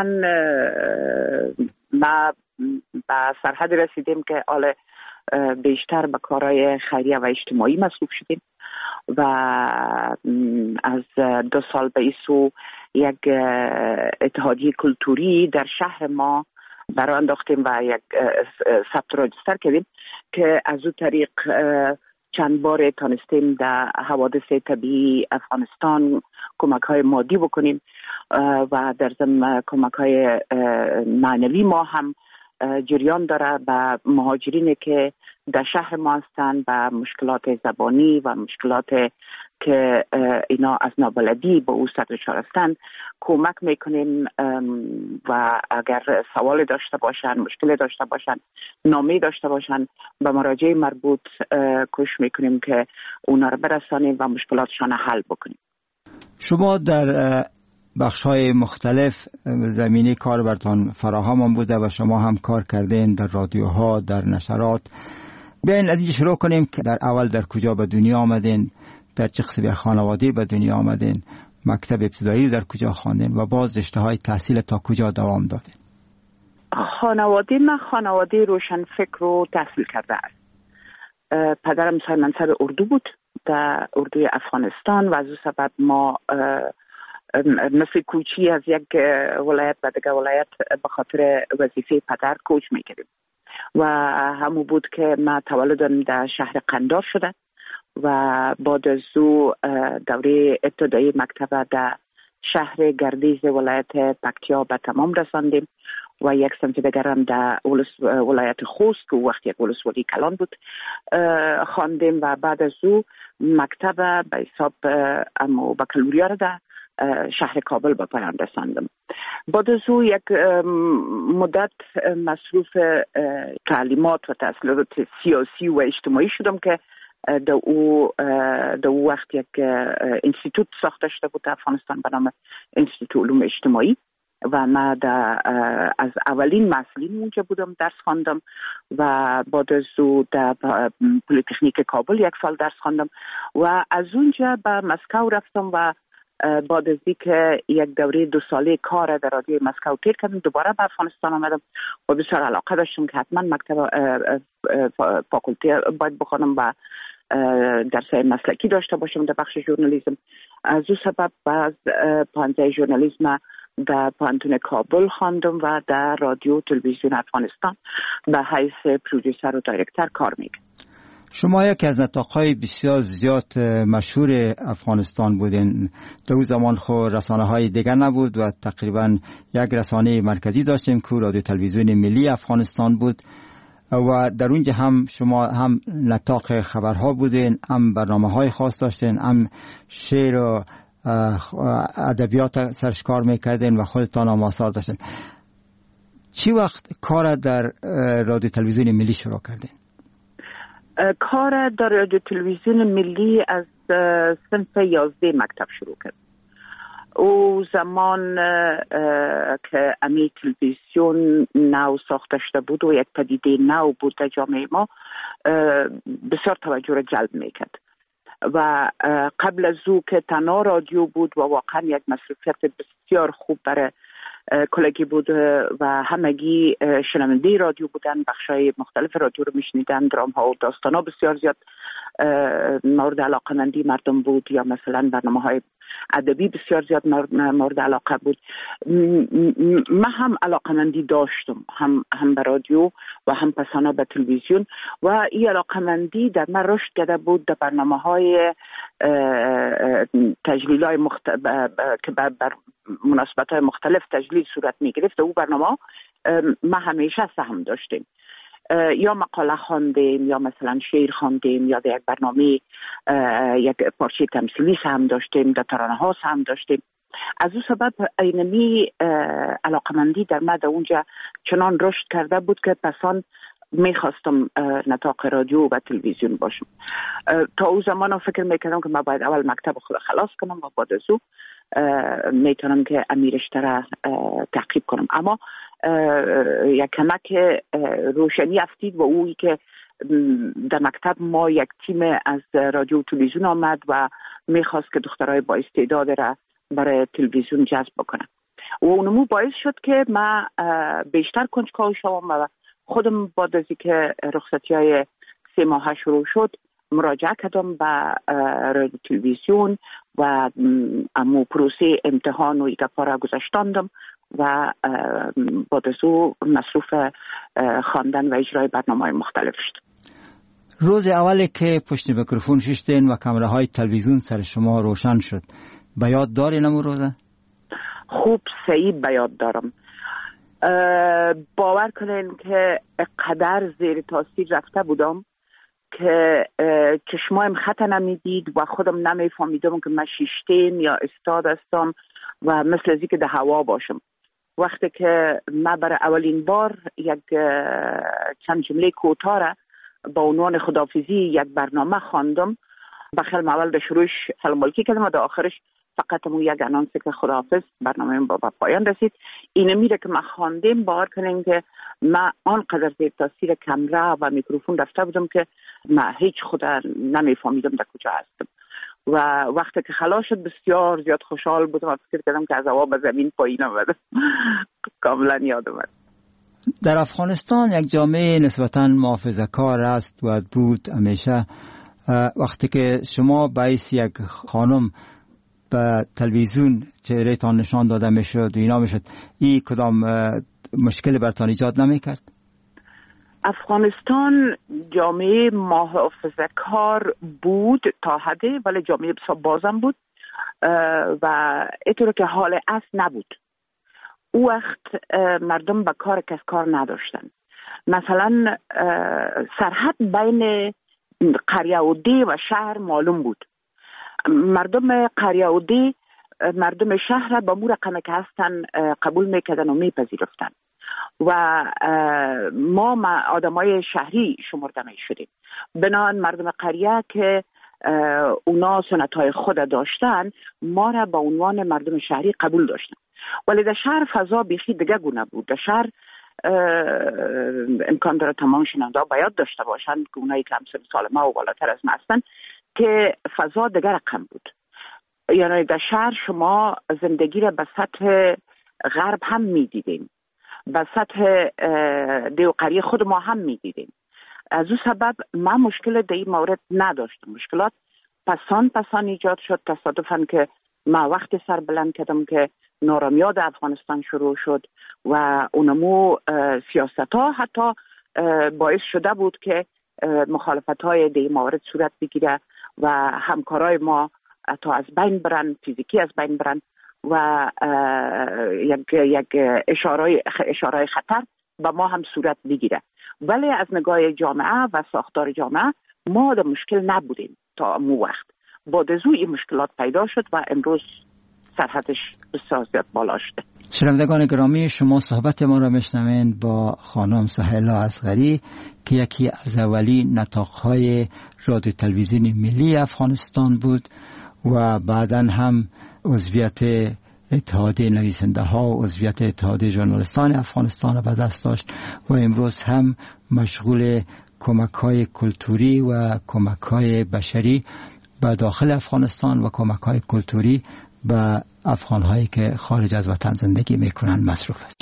ما به سرحد رسیدیم که حالا بیشتر به کارهای خیریه و اجتماعی مصروف شدیم و از 2 سال به این سو یک اتحادیه کلتوری در شهر ما برای انداختیم و یک ثبت راجستر کردیم که از اون طریق چند بار تانستیم در حوادث طبیعی افغانستان کمک های مادی بکنیم و در ضمن کمک های معنوی ما هم جریان داره به مهاجرینی که در شهر ما هستند، به مشکلات زبانی و مشکلات که اینا از نابلدی به او سر دچار هستند کمک میکنیم و اگر سوال داشته باشن، مشکل داشته باشن، نامه داشته باشن، به مراجع مربوط کوشش میکنیم که اونا رو برسانیم و مشکلاتشان حل بکنیم.
شما در بخش‌های مختلف زمینه کار براتون فراهم بوده و شما هم کار کردین در رادیوها، در نشرات. بیاین از اینجا شروع کنیم که در اول در کجا به دنیا آمدین، در چه قسم خانواده به دنیا آمدین، مکتب ابتدایی در کجا خواندین و باز رشته‌های تحصیل تا کجا دوام دادین؟
خانواده من خانواده روشنفکر رو تحصیل کرده است. پدرم صاحب منصب اردو بود در اردوی افغانستان و از اون سبب ما مثل کوچی از یک ولایت به دیگر ولایت به خاطر وظیفه پدر کوچ میکردیم و همون بود که من تولدم در شهر قندار شده و بعد از او دوره ابتدایی مکتب در شهر گردیز ولایت پکتیا به تمام رساندیم و یک سمت دیگر هم در ولایت خوست که وقتی یک ولسوالی کلان بود خواندیم و بعد از او مکتب به حساب بکالوریا را در شهر کابل به پایان رساندم. بعد از او یک مدت مصروف تعلیمات و تحصیلات سیاسی و اجتماعی شدم که در او وقت یک انستیتوت ساخته شده بود در افغانستان به نام انستیتوت علوم اجتماعی و من از اولین مسئولین اونجا بودم، درس خواندم و بعد از او در پلیتکنیک کابل 1 سال درس خواندم و از اونجا به مسکو رفتم و بعد از اینکه یک دوره 2 ساله کار در رادیوی مسکو تیر کردم دوباره به افغانستان آمدم و بسیار علاقه داشتم که حتما مکتب فاکولته باید بخوانم و درسای مسلکی داشته باشم در بخش ژورنالیسم. از او سبب از پانزه ژورنالیسم در پانتون کابل خواندم و در رادیو تلویزیون افغانستان به حیث پرودوسر و دایرکتر کار میکنم.
شما یکی از نطاق‌های بسیار زیاد مشهور افغانستان بودین. در اون زمان خود رسانه‌های دیگر نبود و تقریبا یک رسانه مرکزی داشتیم که رادیو تلویزیون ملی افغانستان بود و در اونجا هم شما هم نطاق خبرها بودین، هم برنامه‌های خاص داشتین، هم شعر و ادبیات سرشکار میکردین و خودتان هم آثار داشتین. چی وقت کار در رادیو تلویزیون ملی شروع کردین؟
کار در رادیو تلویزیون ملی از صنف 11 مکتب شروع کرد. او زمان که امی تلویزیون نو ساخته شده بود و یک پدیده نو بود در جامعه ما، بسیار توجه را جلب میکرد و قبل از او که تنها رادیو بود و واقعا یک مصروفیت بسیار خوب برای کلگی بود و همگی شنونده رادیو بودن، بخشای مختلف رادیو رو میشنیدن، درام ها و داستان ها بسیار زیاد مورد علاقمندی مردم بود، یا مثلا برنامه های ادبی بسیار زیاد مورد علاقه بود. من هم علاقمندی داشتم، هم به رادیو و هم پسانا به تلویزیون، و این علاقمندی در من رشد کرده بود در برنامه های تجلیل های که بر مناسبت های مختلف تجلیل صورت می گرفت. او برنامه ما همیشه سهم داشتیم، یا مقاله خواندیم، یا مثلا شعر خواندیم، یا در یک برنامه یک پارچه تمثیلی سهم داشتیم، در ترانه ها سهم داشتیم. از او سبب اینمی علاقمندی در من در اونجا چنان رشد کرده بود که پسان میخواستم نطاق رادیو و تلویزیون باشم. تا او زمان فکر میکردم که من باید اول مکتب خود خلاص کنم و بعد از او میتونم که امیرشته را تعقیب کنم. اما یک کمک روشنی افتید و اویی که در مکتب ما یک تیم از رادیو و تلویزیون آمد و میخواست که دخترای با استعداد را برای تلویزیون جذب بکنم و اونمو باعث شد که من بیشتر کنجکاو شوم و خودم بعد از اینکه رخصتی های 3 ماهه شروع شد مراجعه کردم به رادیو تلویزیون و امو پروسه امتحان و ایگپا را گذاشتاندم و بعد از او مصروف خواندن و اجرای برنامه‌های مختلف شد.
روز اولی که پشت میکروفون ششتین و کامره های تلویزیون سر شما روشن شد، به یاد دارین امو روزه؟ خوب
صحیح به یاد دارم. باور کنین که قدر زیر تاثیر رفته بودم که چشمایم خط نمیدید و خودم نمیفهمیدم که من شیشتیم یا استاد هستم و مثل ازی که در هوا باشم. وقتی که من برای اولین بار یک چند جمله کوتاه را با عنوان خداحافظی یک برنامه خواندم، بخیر اول در شروعش سلام علیکی کردم و در آخرش فقط مو یک انانسی که خداحافظ، برنامه با پایان رسید. اینه میره که من خواندم، باور کنین که من آنقدر زیر تاثیر کامera و میکروفون رفته بودم که من هیچ خود نمیفهمیدم در کجا هستم و وقتی که خلاص شد بسیار زیاد خوشحال بودم و فکر کردم که از هوا به زمین پایین آمدم. کاملا یادم است.
در افغانستان یک جامعه نسبتاً محافظه‌کار است و بود همیشه. وقتی که شما باعث یک خانم به تلویزیون چهره‌تان نشان داده میشد و اینا میشد، این کدام مشکل برتان ایجاد نمیکرد؟
افغانستان جامعه محافظه‌کار بود تا حدی، ولی جامعه بسیار بازم بود و اینطور که حال اصل نبود. او وقت مردم به کار کس کار نداشتن. مثلا سرحد بین قریه و دی و شهر معلوم بود. مردم قریه و دی مردم شهر با مو رقمه که هستن قبول میکردن و میپذیرفتن و ما آدمای شهری شمرده میشدیم. بنابراین مردم قریه که اونا سنتهای خود داشتن ما را به عنوان مردم شهری قبول داشتن، ولی در شهر فضا بیخی دیگه گونه بود. در شهر امکان داره تمام شنونده ها باید داشته باشن که اونایی که هم سال ما و بالاتر از ما هستن که فضا دیگه رقم بود. یعنی در شهر شما زندگی را به سطح غرب هم میدیدیم، به سطح دیو قریه خود ما هم میدیدیم. از اون سبب من مشکل در این مورد نداشتم. مشکلات پسان ایجاد شد. تصادفاً که من وقتی سر بلند کردم که نارامیاد افغانستان شروع شد و اونمو سیاست ها حتی باعث شده بود که مخالفت های در موارد صورت بگیره و همکارای ما تا از بین برن، فیزیکی از بین برن و یک اشاره خطر به ما هم صورت بگیره. ولی از نگاه جامعه و ساختار جامعه ما در مشکل نبودیم تا امو وقت. بعد از این مشکلات پیدا شد و امروز سرحدش بسیار زیاد بالا شده.
شنوندگان گرامی، شما صحبت ما را میشنوید با خانم سهیلا اصغری که یکی از اولی نطاق‌های رادیو تلویزیون ملی افغانستان بود و بعداً هم عضویت اتحادیه نویسنده ها و عضویت اتحادیه ژورنالیستان افغانستان را به دست داشت و امروز هم مشغول کمک‌های کلتوری و کمک‌های بشری به داخل افغانستان و کمک‌های کلتوری به افغان‌هایی که خارج از وطن زندگی می‌کنند مصروف است.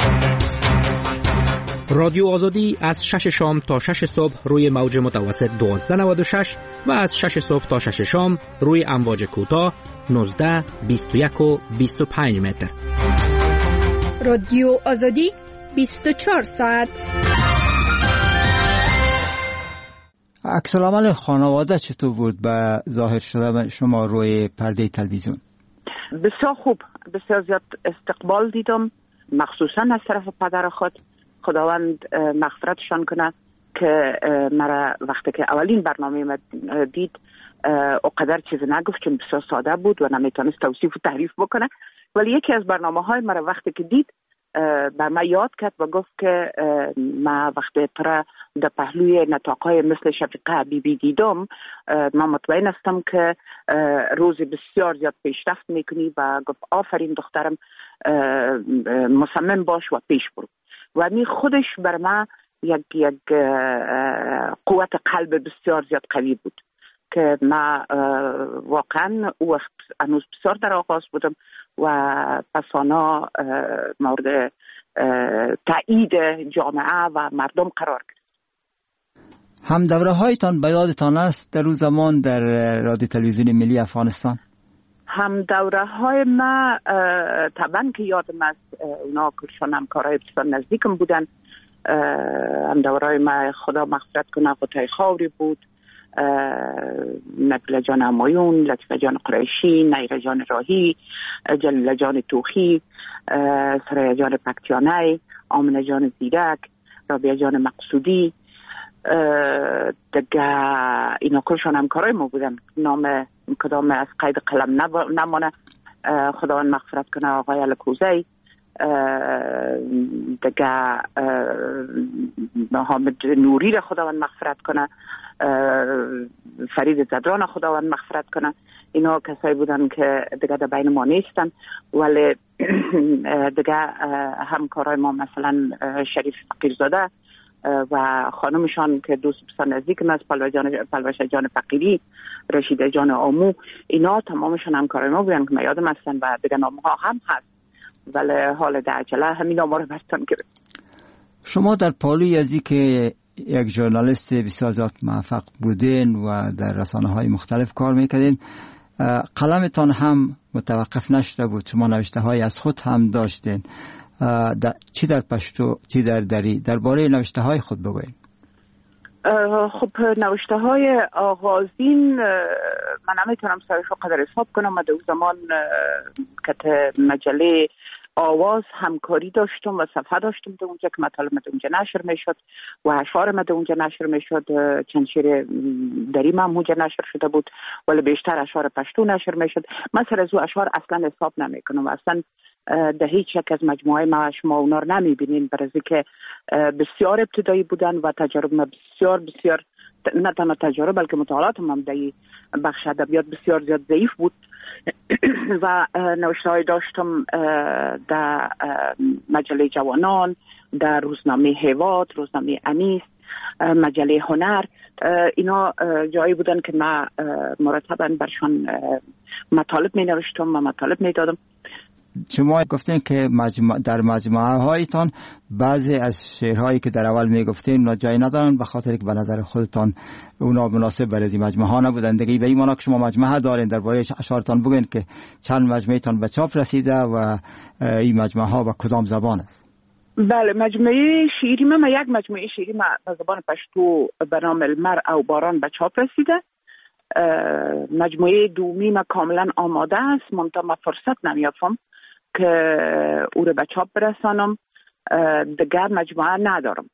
رادیو آزادی از 6 شام تا 6 صبح روی موج متوسط 1296 و از 6 صبح تا 6 شام روی امواج کوتاه 19 21 و 25 متر.
رادیو آزادی 24 ساعت.
عکس‌العمل خانواده چطور بود به ظاهر شده شما روی پرده تلویزیون؟
بسیار خوب، بسیار زیاد استقبال دیدم، مخصوصا از طرف پدر خود. خداوند مغفرتشان کنه که مرا وقتی که اولین برنامه ما دید اقدر چیز نگفت چون بسیار ساده بود و نمیتونست توصیف و تعریف بکنه، ولی یکی از برنامه‌های مرا وقتی که دید بر من یاد کرد و گفت که ما وقتی ترا در پهلوی نطاق‌های مثل شفیقه حبیبی دیدم، من مطمئن هستم که روز بسیار زیاد پیشرفت میکنی و گفت آفرین دخترم، مصمم باش و پیش برو. و این خودش بر من یک قوت قلب بسیار زیاد قوی بود که من واقعا او وقت هنوز بسیار در آغاز بودم و پسانا مورد تایید جامعه و مردم قرار گرفت.
هم دوره هایتان به یادتان است در روز زمان در رادیو تلویزیون ملی افغانستان؟
هم دوره های ما طبعا که یادم است، اونا کلشان همکارای بسیار نزدیکم بودن. هم دوره های ما خدا مغفرت کنه قطعه خاوری بود، نبیل جان همایون، لطفه جان قریشی، نیره جان راهی، جلیل جان توخی، سرای جان پکتیانه، آمنه جان زیرک، رابعه جان مقصودی، دیگه اینا کلشان همکارای ما بودن. نام کدام از قید قلم نمانه، خداوند مغفرت کنه آقای الکوزی، دیگه حامد نوری را خداوند مغفرت کنه، فرید زدران خداوند مغفرت کنه. اینا کسایی بودن که دیگه در بین ما نیستن، ولی دیگه همکارای ما مثلا شریف فقیرزاده و خانمشان که دوست بسیار نزدیکم است، پلوشه جان فقیری، رشیده جان آمو، اینا تمامشان همکارای ما بودن که من یادم هستن و دیگه نامها هم هست، ولی حال در عجله همین نامها رو برتان گرفت.
شما در پالوی ازی که یک ژورنالیست بسیار زیاد موفق بودین و در رسانه‌های مختلف کار میکردین، قلمتان هم متوقف نشده بود، شما نوشته‌های از خود هم داشتین، چی در پشتو چی در دری، درباره نوشته‌های خود بگوین.
خب نوشته‌های آغازین من نمیتونم سرش رو قدر حساب کنم. در اون زمان که مجله آواز همکاری داشتم و صفحه داشتم در اونجا که مطالب در اونجا نشر میشد و اشعار در اونجا نشر میشد. چند شعر دریم هم اونجا نشر شده بود، ولی بیشتر اشعار پشتو نشر میشد. من سر از او اشعار اصلا حساب نمیکنم، اصلا در هیچ یک از مجموعه ما شما اونا رو نمیبینین، برای که بسیار ابتدایی بودن و تجارب ما بسیار نه تنها تجارب بلکه مطالعات هم در بخش ادبیات بسیار زیاد ضعیف بود و نوشته‌های داشتم در مجله جوانان، در روزنامه هیواد، روزنامه انیس، مجله هنر. اینا جایی بودن که من مرتباً برشان مطالب می نوشتم و مطالب می دادم.
شما گفتین که در مجموعه هایتان بعضی از شعرهایی که در اول می گفتین اونا جای ندارن به خاطر که به نظر خودتان اونا مناسب برای این مجموعه ها نبودن. دیگه به این معنی که شما مجموعه دارین، درباره اشعارتان بگین که چند مجموعه تان به چاپ رسیده و این مجموعه ها با کدام زبان است.
بله، مجموعه شعری ما یک مجموعه شعری ما به زبان پشتو به نام المر او باران به چاپ رسیده. مجموعه دومی ما کاملا آماده است، منتها من فرصت نمیافم که او رو به چاپ برسانم. دیگر مجموعه ندارم،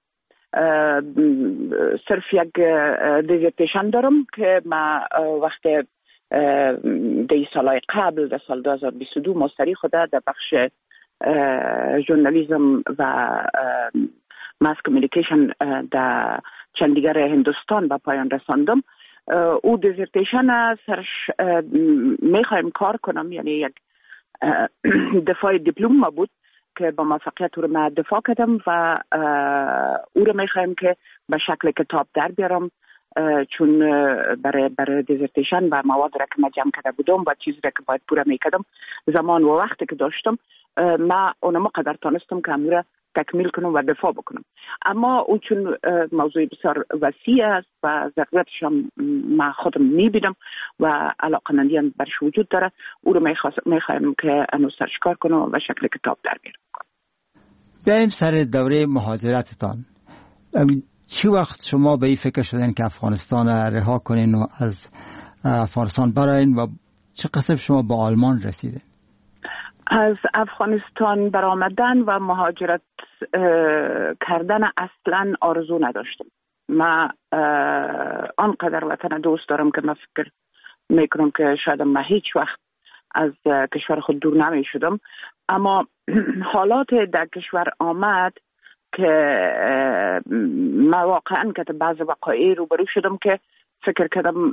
صرف یک دیزرتیشن دارم که ما وقت دی سالهای قبل در سال 2022 مستری خوده در بخش ژورنالیسم و ماس کمیونیکیشن در چندیگر هندوستان به پایان رساندم. او دیزرتیشن سرش میخوایم کار کنم، یعنی یک دفاع دیپلم ما بود که با موفقیت او رو من دفاع کردم و او رو میخوایم که به شکل کتاب در بیارم، چون برای دیزرتیشن و مواد را که من جمع کرده بودم و چیزی را که باید پوره میکردم زمان و وقتی که داشتم من اونم قدر تانستم که امور تکمیل کنم و دفاع بکنم. اما او چون موضوع بسیار وسیع است و ضرورتش هم من خودم میبینم و علاقمندی هم برش وجود داره، او رو میخوایم که انو سرش کار کنم و شکل کتاب در بیارم.
بیاییم سر دوره مهاجرتتان. چی وقت شما به این فکر شدین که افغانستان رها کنین و از افغانستان براین و چه قسم شما به آلمان رسیدین؟
از افغانستان برآمدن و مهاجرت کردن اصلا آرزو نداشتم. من آنقدر وطن دوست دارم که من فکر میکنم که شاید من هیچ وقت از کشور خود دور نمی شدم، اما حالات در کشور آمد که من واقعا که بعض وقایع روبرو شدم که فکر کردم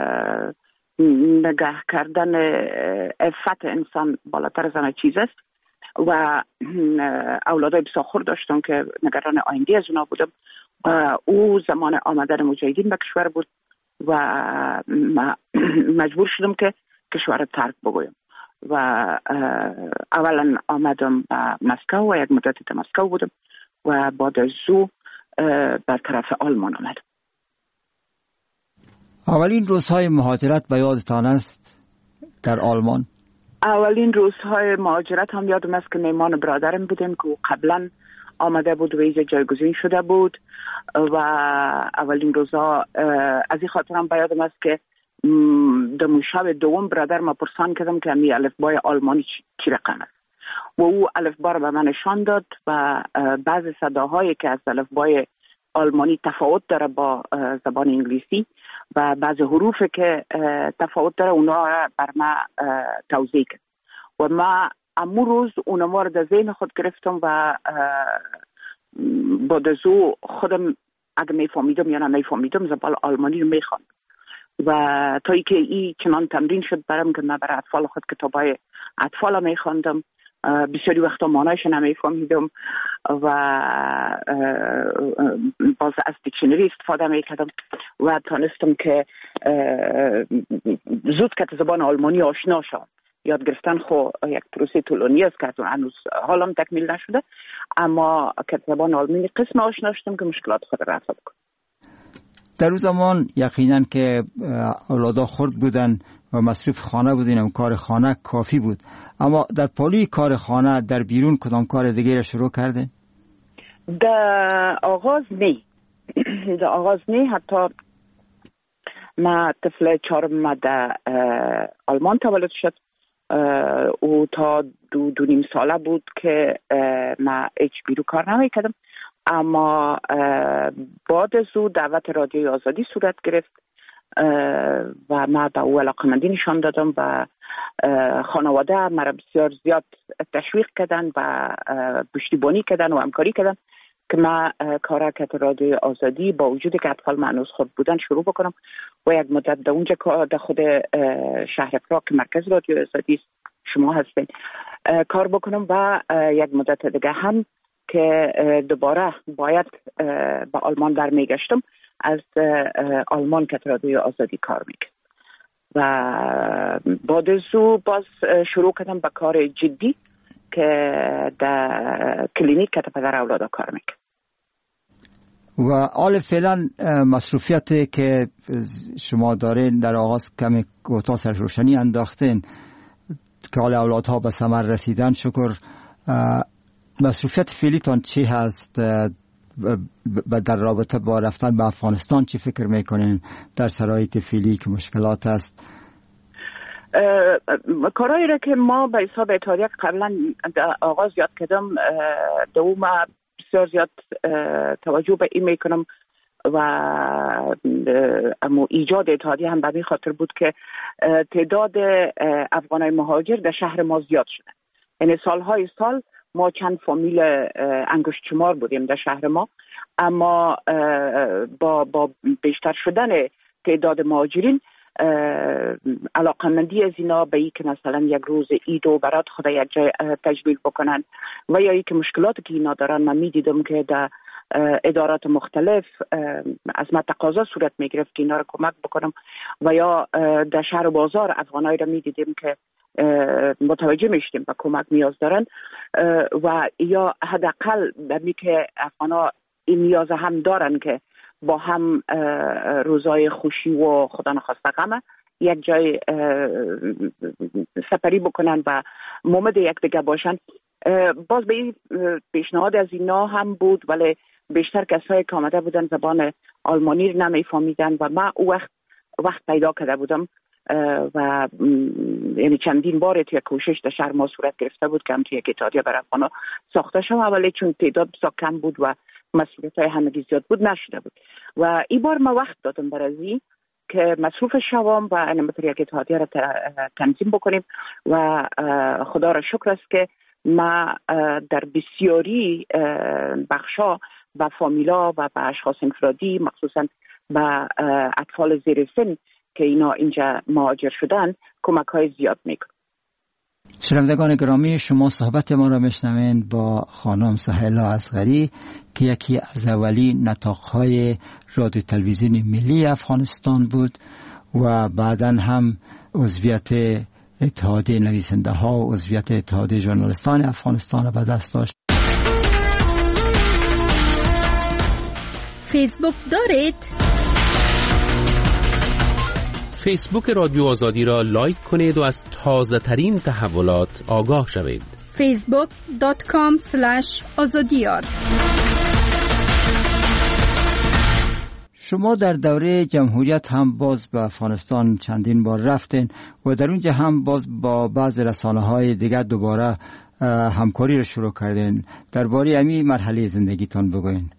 نگاه کردن عفت انسان بالاتر از همه چیز است و اولادای بسیار خور داشتم که نگران آینده از اونا بودم. او زمان آمدن مجاهدین به کشور بود و مجبور شدم که کشور ترک بگویم و اولا آمدم به مسکو و یک مدتی در مسکو بودم و بعد از او به طرف آلمان آمدم.
اولین روزهای مهاجرت به یادتان است در آلمان؟
اولین روزهای مهاجرت هم یادم است که میمان برادرم بودیم که قبلا آمده بود و اینجا جایگزین شده بود و اولین روزها از این خاطر هم به یادم است که در شب دوم برادر ما پرسان کردم که می الفبای آلمانی چی رقم است و او الفبا رو به من نشان داد و بعض صداهایی که از الفبای آلمانی تفاوت داره با زبان انگلیسی و بعض حروف که تفاوت داره اونا بر ما توضیح کرد و ما امو روز اونا رو در ذهن خود گرفتم و بعد از او خودم اگه میفهمیدم یا نمیفهمیدم زبان آلمانی رو میخواند و تا ای که ای چنان تمرین شد برام که من برای اطفال خود کتابای اطفال میخواندم. بسیاری وقتا معنایش نمیفهمیدم و باز از دیکشنری استفاده میکردم و تانستم که زود که زبان آلمانی آشنا شدم. یاد گرفتن خو یک پروسه طولانی است که هنوز حالم تکمیل نشده، اما که زبان آلمانی قسم آشنا شدم که مشکلات خود رفع بکنم.
در اون زمان یقینا که اولادا خرد بودن و مصروف خانه بودین و کار خانه کافی بود، اما در پالوی کار خانه در بیرون کدام کار دیگه را شروع کردین؟
در آغاز نه حتی ما طفل چهارم در آلمان تولد شد او تا دو نیم ساله بود که ما هیچ بیرون کار نمیکردم، اما بعد از او دعوت رادیوی آزادی صورت گرفت و من به او علاقمندی نشان دادم و خانواده مرا بسیار زیاد تشویق کردن و پشتیبانی کردن و همکاری کردن که من کارکت رادیوی آزادی با وجودی که اطفال معنوس خود بودن شروع بکنم و یک مدت در اونجا در خود شهر پراگ که مرکز رادیوی آزادی شما هستین کار بکنم و یک مدت دیگه هم که دوباره باید به آلمان در میگشتم از آلمان که رادیوی آزادی کار میکرد و بعد از او باز شروع کردم به کار جدی که در کلینیک که پدر اولادا کار میکرد.
و حال فعلا مصروفیتی که شما دارین در آغاز کمی کوتاه سرروشنی انداختین که حال اولادها به ثمر رسیدن شکر، مصروفیت فعلیتان چی هست در رابطه با رفتن به افغانستان؟ چی فکر میکنین در شرایط فعلی که مشکلات است؟
کارهایی را که ما به حساب اتحادیه قبلا آغاز یاد کردم دوم بسیار زیاد توجه به این میکنم و اما ایجاد اتحادیه هم به این خاطر بود که تعداد افغانای مهاجر در شهر ما زیاد شده. یعنی سالهای سال ما چند فامیل انگشت شمار بودیم در شهر ما، اما با بیشتر شدن تعداد مهاجرین علاقمندی از اینا به این که مثلا یک روز عید و برات خدا یک جای تجلیل بکنن و یا ای که مشکلاتی که اینا دارن، من میدیدم که در ادارات مختلف از من تقاضا صورت میگرفت که اینا رو کمک بکنم و یا در شهر و بازار افغانایی را میدیدیم که متوجه میشتیم و کمک نیاز دارن و یا حداقل بمی که افغانا این نیاز هم دارن که با هم روزای خوشی و خدا نخواسته غم یک جای سپری بکنن و مومد یک دیگه باشن. باز به این پیشنهاد از اینا هم بود، ولی بیشتر کسایی که آمده بودن زبان آلمانی رو نمیفهمیدن و من او وقت پیدا کرده بودم و یعنی چندین بار توی کوشش در شهر ما صورت گرفته بود که هم توی یک اتحادیه برای افغانا ساخته شد، ولی چون تعداد بسیار کم بود و مسئولیت‌های همگی زیاد بود نشده بود و این بار ما وقت دادم برای که مصروف شوام و انمتر یک اتحادیه را تنظیم بکنیم و خدا را شکر است که ما در بسیاری بخشا و فامیلا و به اشخاص انفرادی مخصوصا به اطفال زیر سن که اینا اینجا مهاجر شدن کمک های زیاد میکنم.
شنوندگان گرامی، شما صحبت ما را میشنوین با خانم سهیلا اصغری که یکی از اولی نطاق‌های رادیو تلویزیون ملی افغانستان بود و بعداً هم عضویت اتحادیه نویسنده ها و عضویت اتحادیه ژورنالیستان افغانستان را به دست داشت.
فیسبوک دارید؟
فیسبوک رادیو آزادی را لایک کنید و از تازه ترین تحولات آگاه شوید.
facebook.com/azadiyar.
شما در دوره جمهوریت هم باز به افغانستان چندین بار رفتین و در اونجا هم باز با بعض رسانه‌های دیگر دوباره همکاری را شروع کردین. درباره همین مرحله زندگیتان بگوین.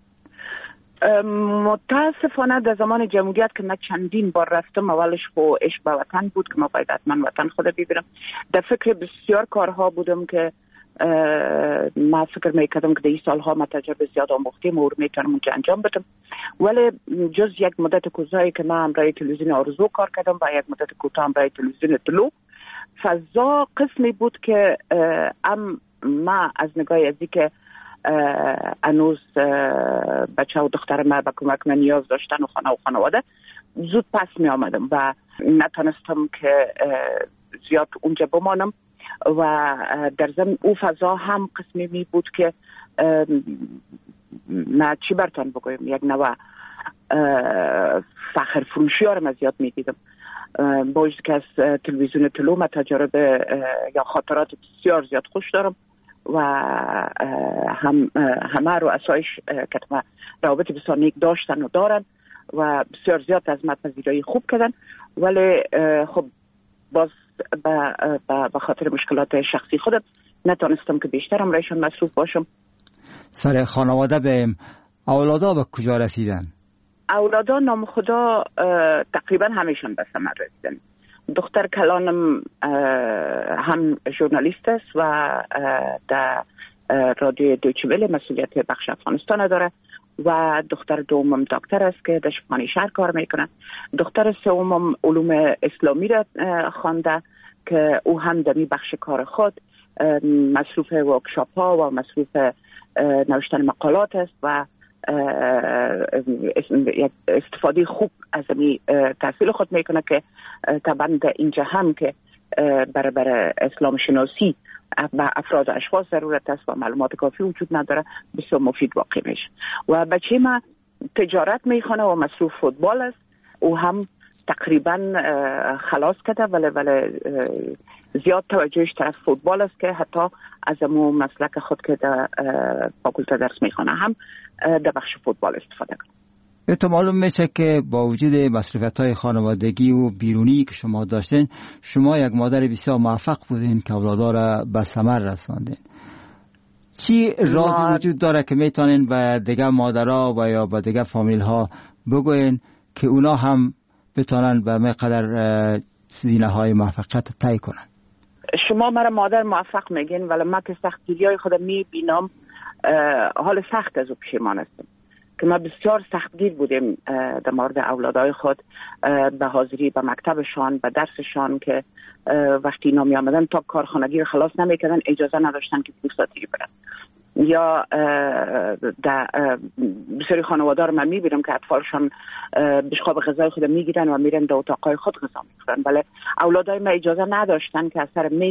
متاسفانه در زمان جمهوریت که من چندین بار رفتم، اولش خو عشق به وطن بود که ما باید حتما وطن خود ببینم. در فکر بسیار کارها بودم که من فکر میکردم که در این سالها من تجربه زیاد آموختیم و میتونم اونجا انجام بدم، ولی جز یک مدت کوتاهی که من همراه تلویزیون آرزو کار کردم و یک مدت کوتاه همراه تلویزیون طلوع، فضا قسمی بود که من از نگاه ازی که هنوز بچه و دختر ما به کمک من نیاز داشتن و خانه و خانواده زود پس می آمدم و نتونستم که زیاد اونجا بمانم و در ضمن او فضا هم قسمی می بود که من چی برتان بگویم یک نوع فخر فروشی ها رو من زیاد می دیدم. با وجود که از تلویزیون طلوع من تجربه یا خاطرات بسیار زیاد خوش دارم و همه رو اسایش که روابط بسیار نیک داشتن و دارن و بسیار زیاد از من پذیرایی خوب کردن، ولی خب باز به خاطر مشکلات شخصی خودم نتونستم که بیشتر همراهشان مصروف باشم.
سر خانواده به اولادا به کجا رسیدن؟
اولادا نام خدا تقریبا همیشون به ثمر رسیدن. دختر کلانم هم ژورنالیست است و در رادیو دویچه وله مسئولیت بخش افغانستان داره و دختر دومم دکتر است که در شفاخانه شهر کار میکنه. دختر سومم علوم اسلامی را خوانده که او هم در بخش کار خود مصروف ورکشاپ ها و مصروف نوشتن مقالات است و استفاده خوب از این تحصیل خود میکنه که طبعا اینجا هم که برای اسلام شناسی و افراد و اشخاص ضرورت است و معلومات کافی وجود نداره، بسیار مفید واقع میشه. و بچه ما تجارت میخونه و مصروف فوتبال است، او هم تقریبا خلاص کرده، ولی زیاد توجهش طرف فوتبال است که حتی از امو مسلک خود که در فاکولته درس میخونه هم در بخش فوتبال استفاده کنه.
تو معلوم میشه که با وجود مصروفیت‌های خانوادگی و بیرونی که شما داشتین، شما یک مادر بسیار موفق بودین که اولادها را به ثمر رساندین. چی رازی وجود داره که میتونین به دیگه مادرها و یا به دیگه فامیل ها بگوین که اونا هم بتونن به مقدر زینه‌های موفقیت طی کنن؟
شما مرا مادر موفق میگین، ولی من که سختگیری‌های خودم میبینم حال سخت از او پشیمان هستم که ما بسیار سختگیر بودیم در مورد اولادای خود، به حاضری به مکتبشان، به درسشان، که وقتی اینا می آمدن تا کارخانگی رو خلاص نمیکردن اجازه نداشتن که پوستاتی برن. یا در بسیاری خانواده رو من میبینم که اطفالشان بشقاب غذای خود میگیرن و میرن در اتاقای خود غذا میخورن، ولی اولادای ما اجازه نداشتن که از سر میز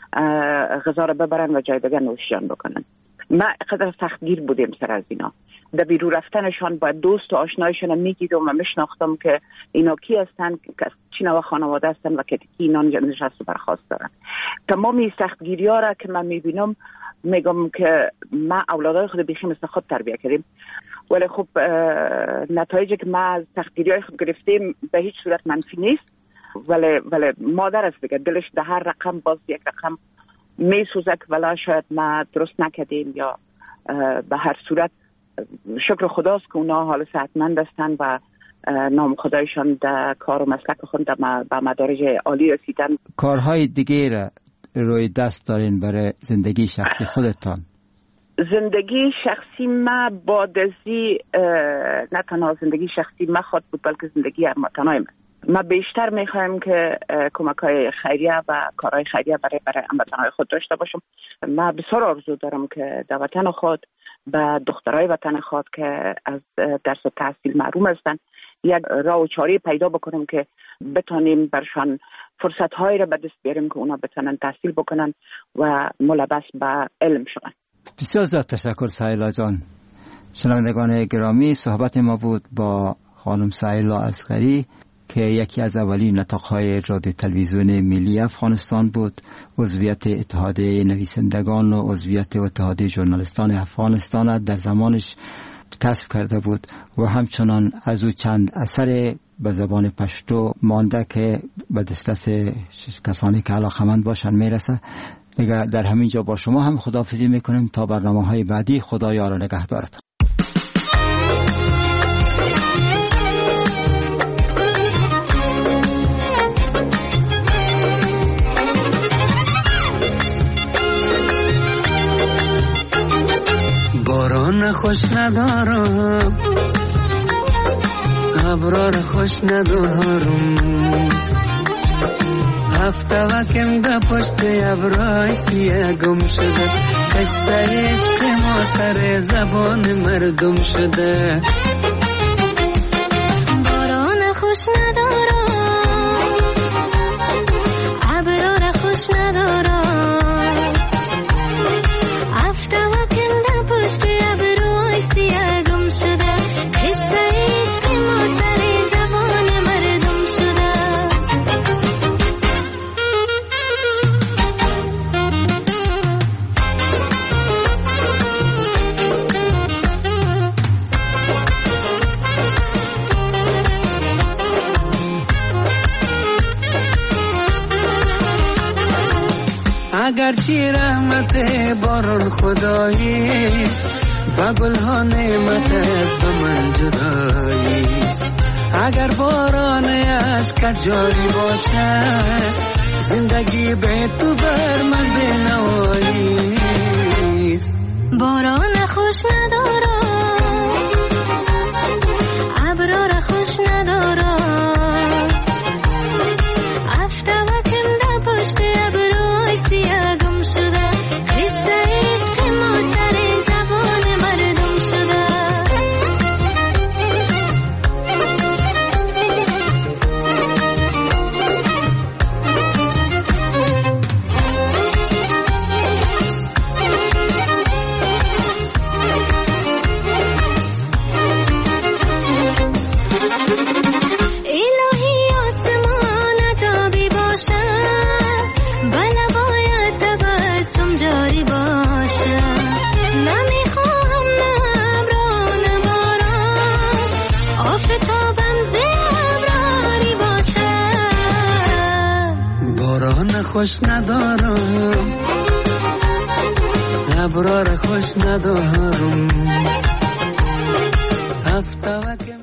غذا رو ببرن و جای دیگه نوشیان بکنن. ما قدر سختگیر بودیم سر از اینا. در بیرون رفتنشان با دوست و آشنایشان میگیدم و میشناختم که اینا کی هستن، چی نوع خانواده هستن و که کی اینا نشست و برخواست دارن. تمامی سختگیری ها را که من میبینم میگم که ما اولادای خود بیخی مثل خود تربیه کردیم، ولی خب نتایجی که ما از سختگیری های خود گرفتیم به هیچ صورت منفی نیست، ولی مادر است دیگه، دلش در هر رقم باز یک رقم میسوزه که ولی شاید ما درست نکردیم، یا به هر صورت شکر خداست که اونا حال صحتمند هستن و نام خدایشان در کار و مسلک خود به مدارج عالی رسیدن.
کارهای دیگه را روی دست دارین برای زندگی شخصی خودتان؟
زندگی شخصی ما بادزی نه تنها زندگی شخصی ما خود بود، بلکه زندگی هموطنای ما بیشتر میخوایم که کمک‌های خیریه و کارهای خیریه برای هموطنای خود داشته باشم. ما بسیار آرزو دارم که در وطن خود به دخترای وطن خود که از درس و تحصیل محروم هستن یک راه و چاره پیدا بکنم که بتونیم برشان فرصت‌هایی را به دست بیاریم که اونا بتونن تحصیل بکنن و ملبس به علم شون.
بسیار زیاد تشکر سهیلا جان. شنوندگان گرامی، صحبت ما بود با خانم سهیلا اصغری که یکی از اولین نطاق‌های رادیو تلویزیون ملی افغانستان بود، عضویت اتحادیه نویسندگان و عضویت اتحادیه ژورنالیستان افغانستان در زمانش کسب کرده بود و همچنان از او چند اثر به زبان پشتو مانده که به دسترس کسانی که علاقه‌مند باشن میرسه. دیگه در همین جا با شما هم خداحافظی میکنیم تا برنامه‌های بعدی. خدا یار و نگهدارتان.
باران خوش ندارم، ابرار خوش ندارم، هفته وکم ده پشت ابرای سیه گم شده، قصه عشق ما سر زبان مردم شده.
باران خوش ندارم، ابرار خوش ندارم، هفته وکم ده پشت ابرای سیه گم شده، قصه عشق ما سر زبان مردم شده.
اگرچه رحمت باران خدایی با گلها نعمت از به من جدایی، اگر باران اشک جاری باشه زندگی به تو بر من بنوایی.
باران خوش ندارم، ابرار خوش ندارم، هفته وکم ده پشت ابرای سیه گم شده، قصه عشق ما سر زبان مردم شده.
خوش ندارم، ابرار خوش ندارم. هفته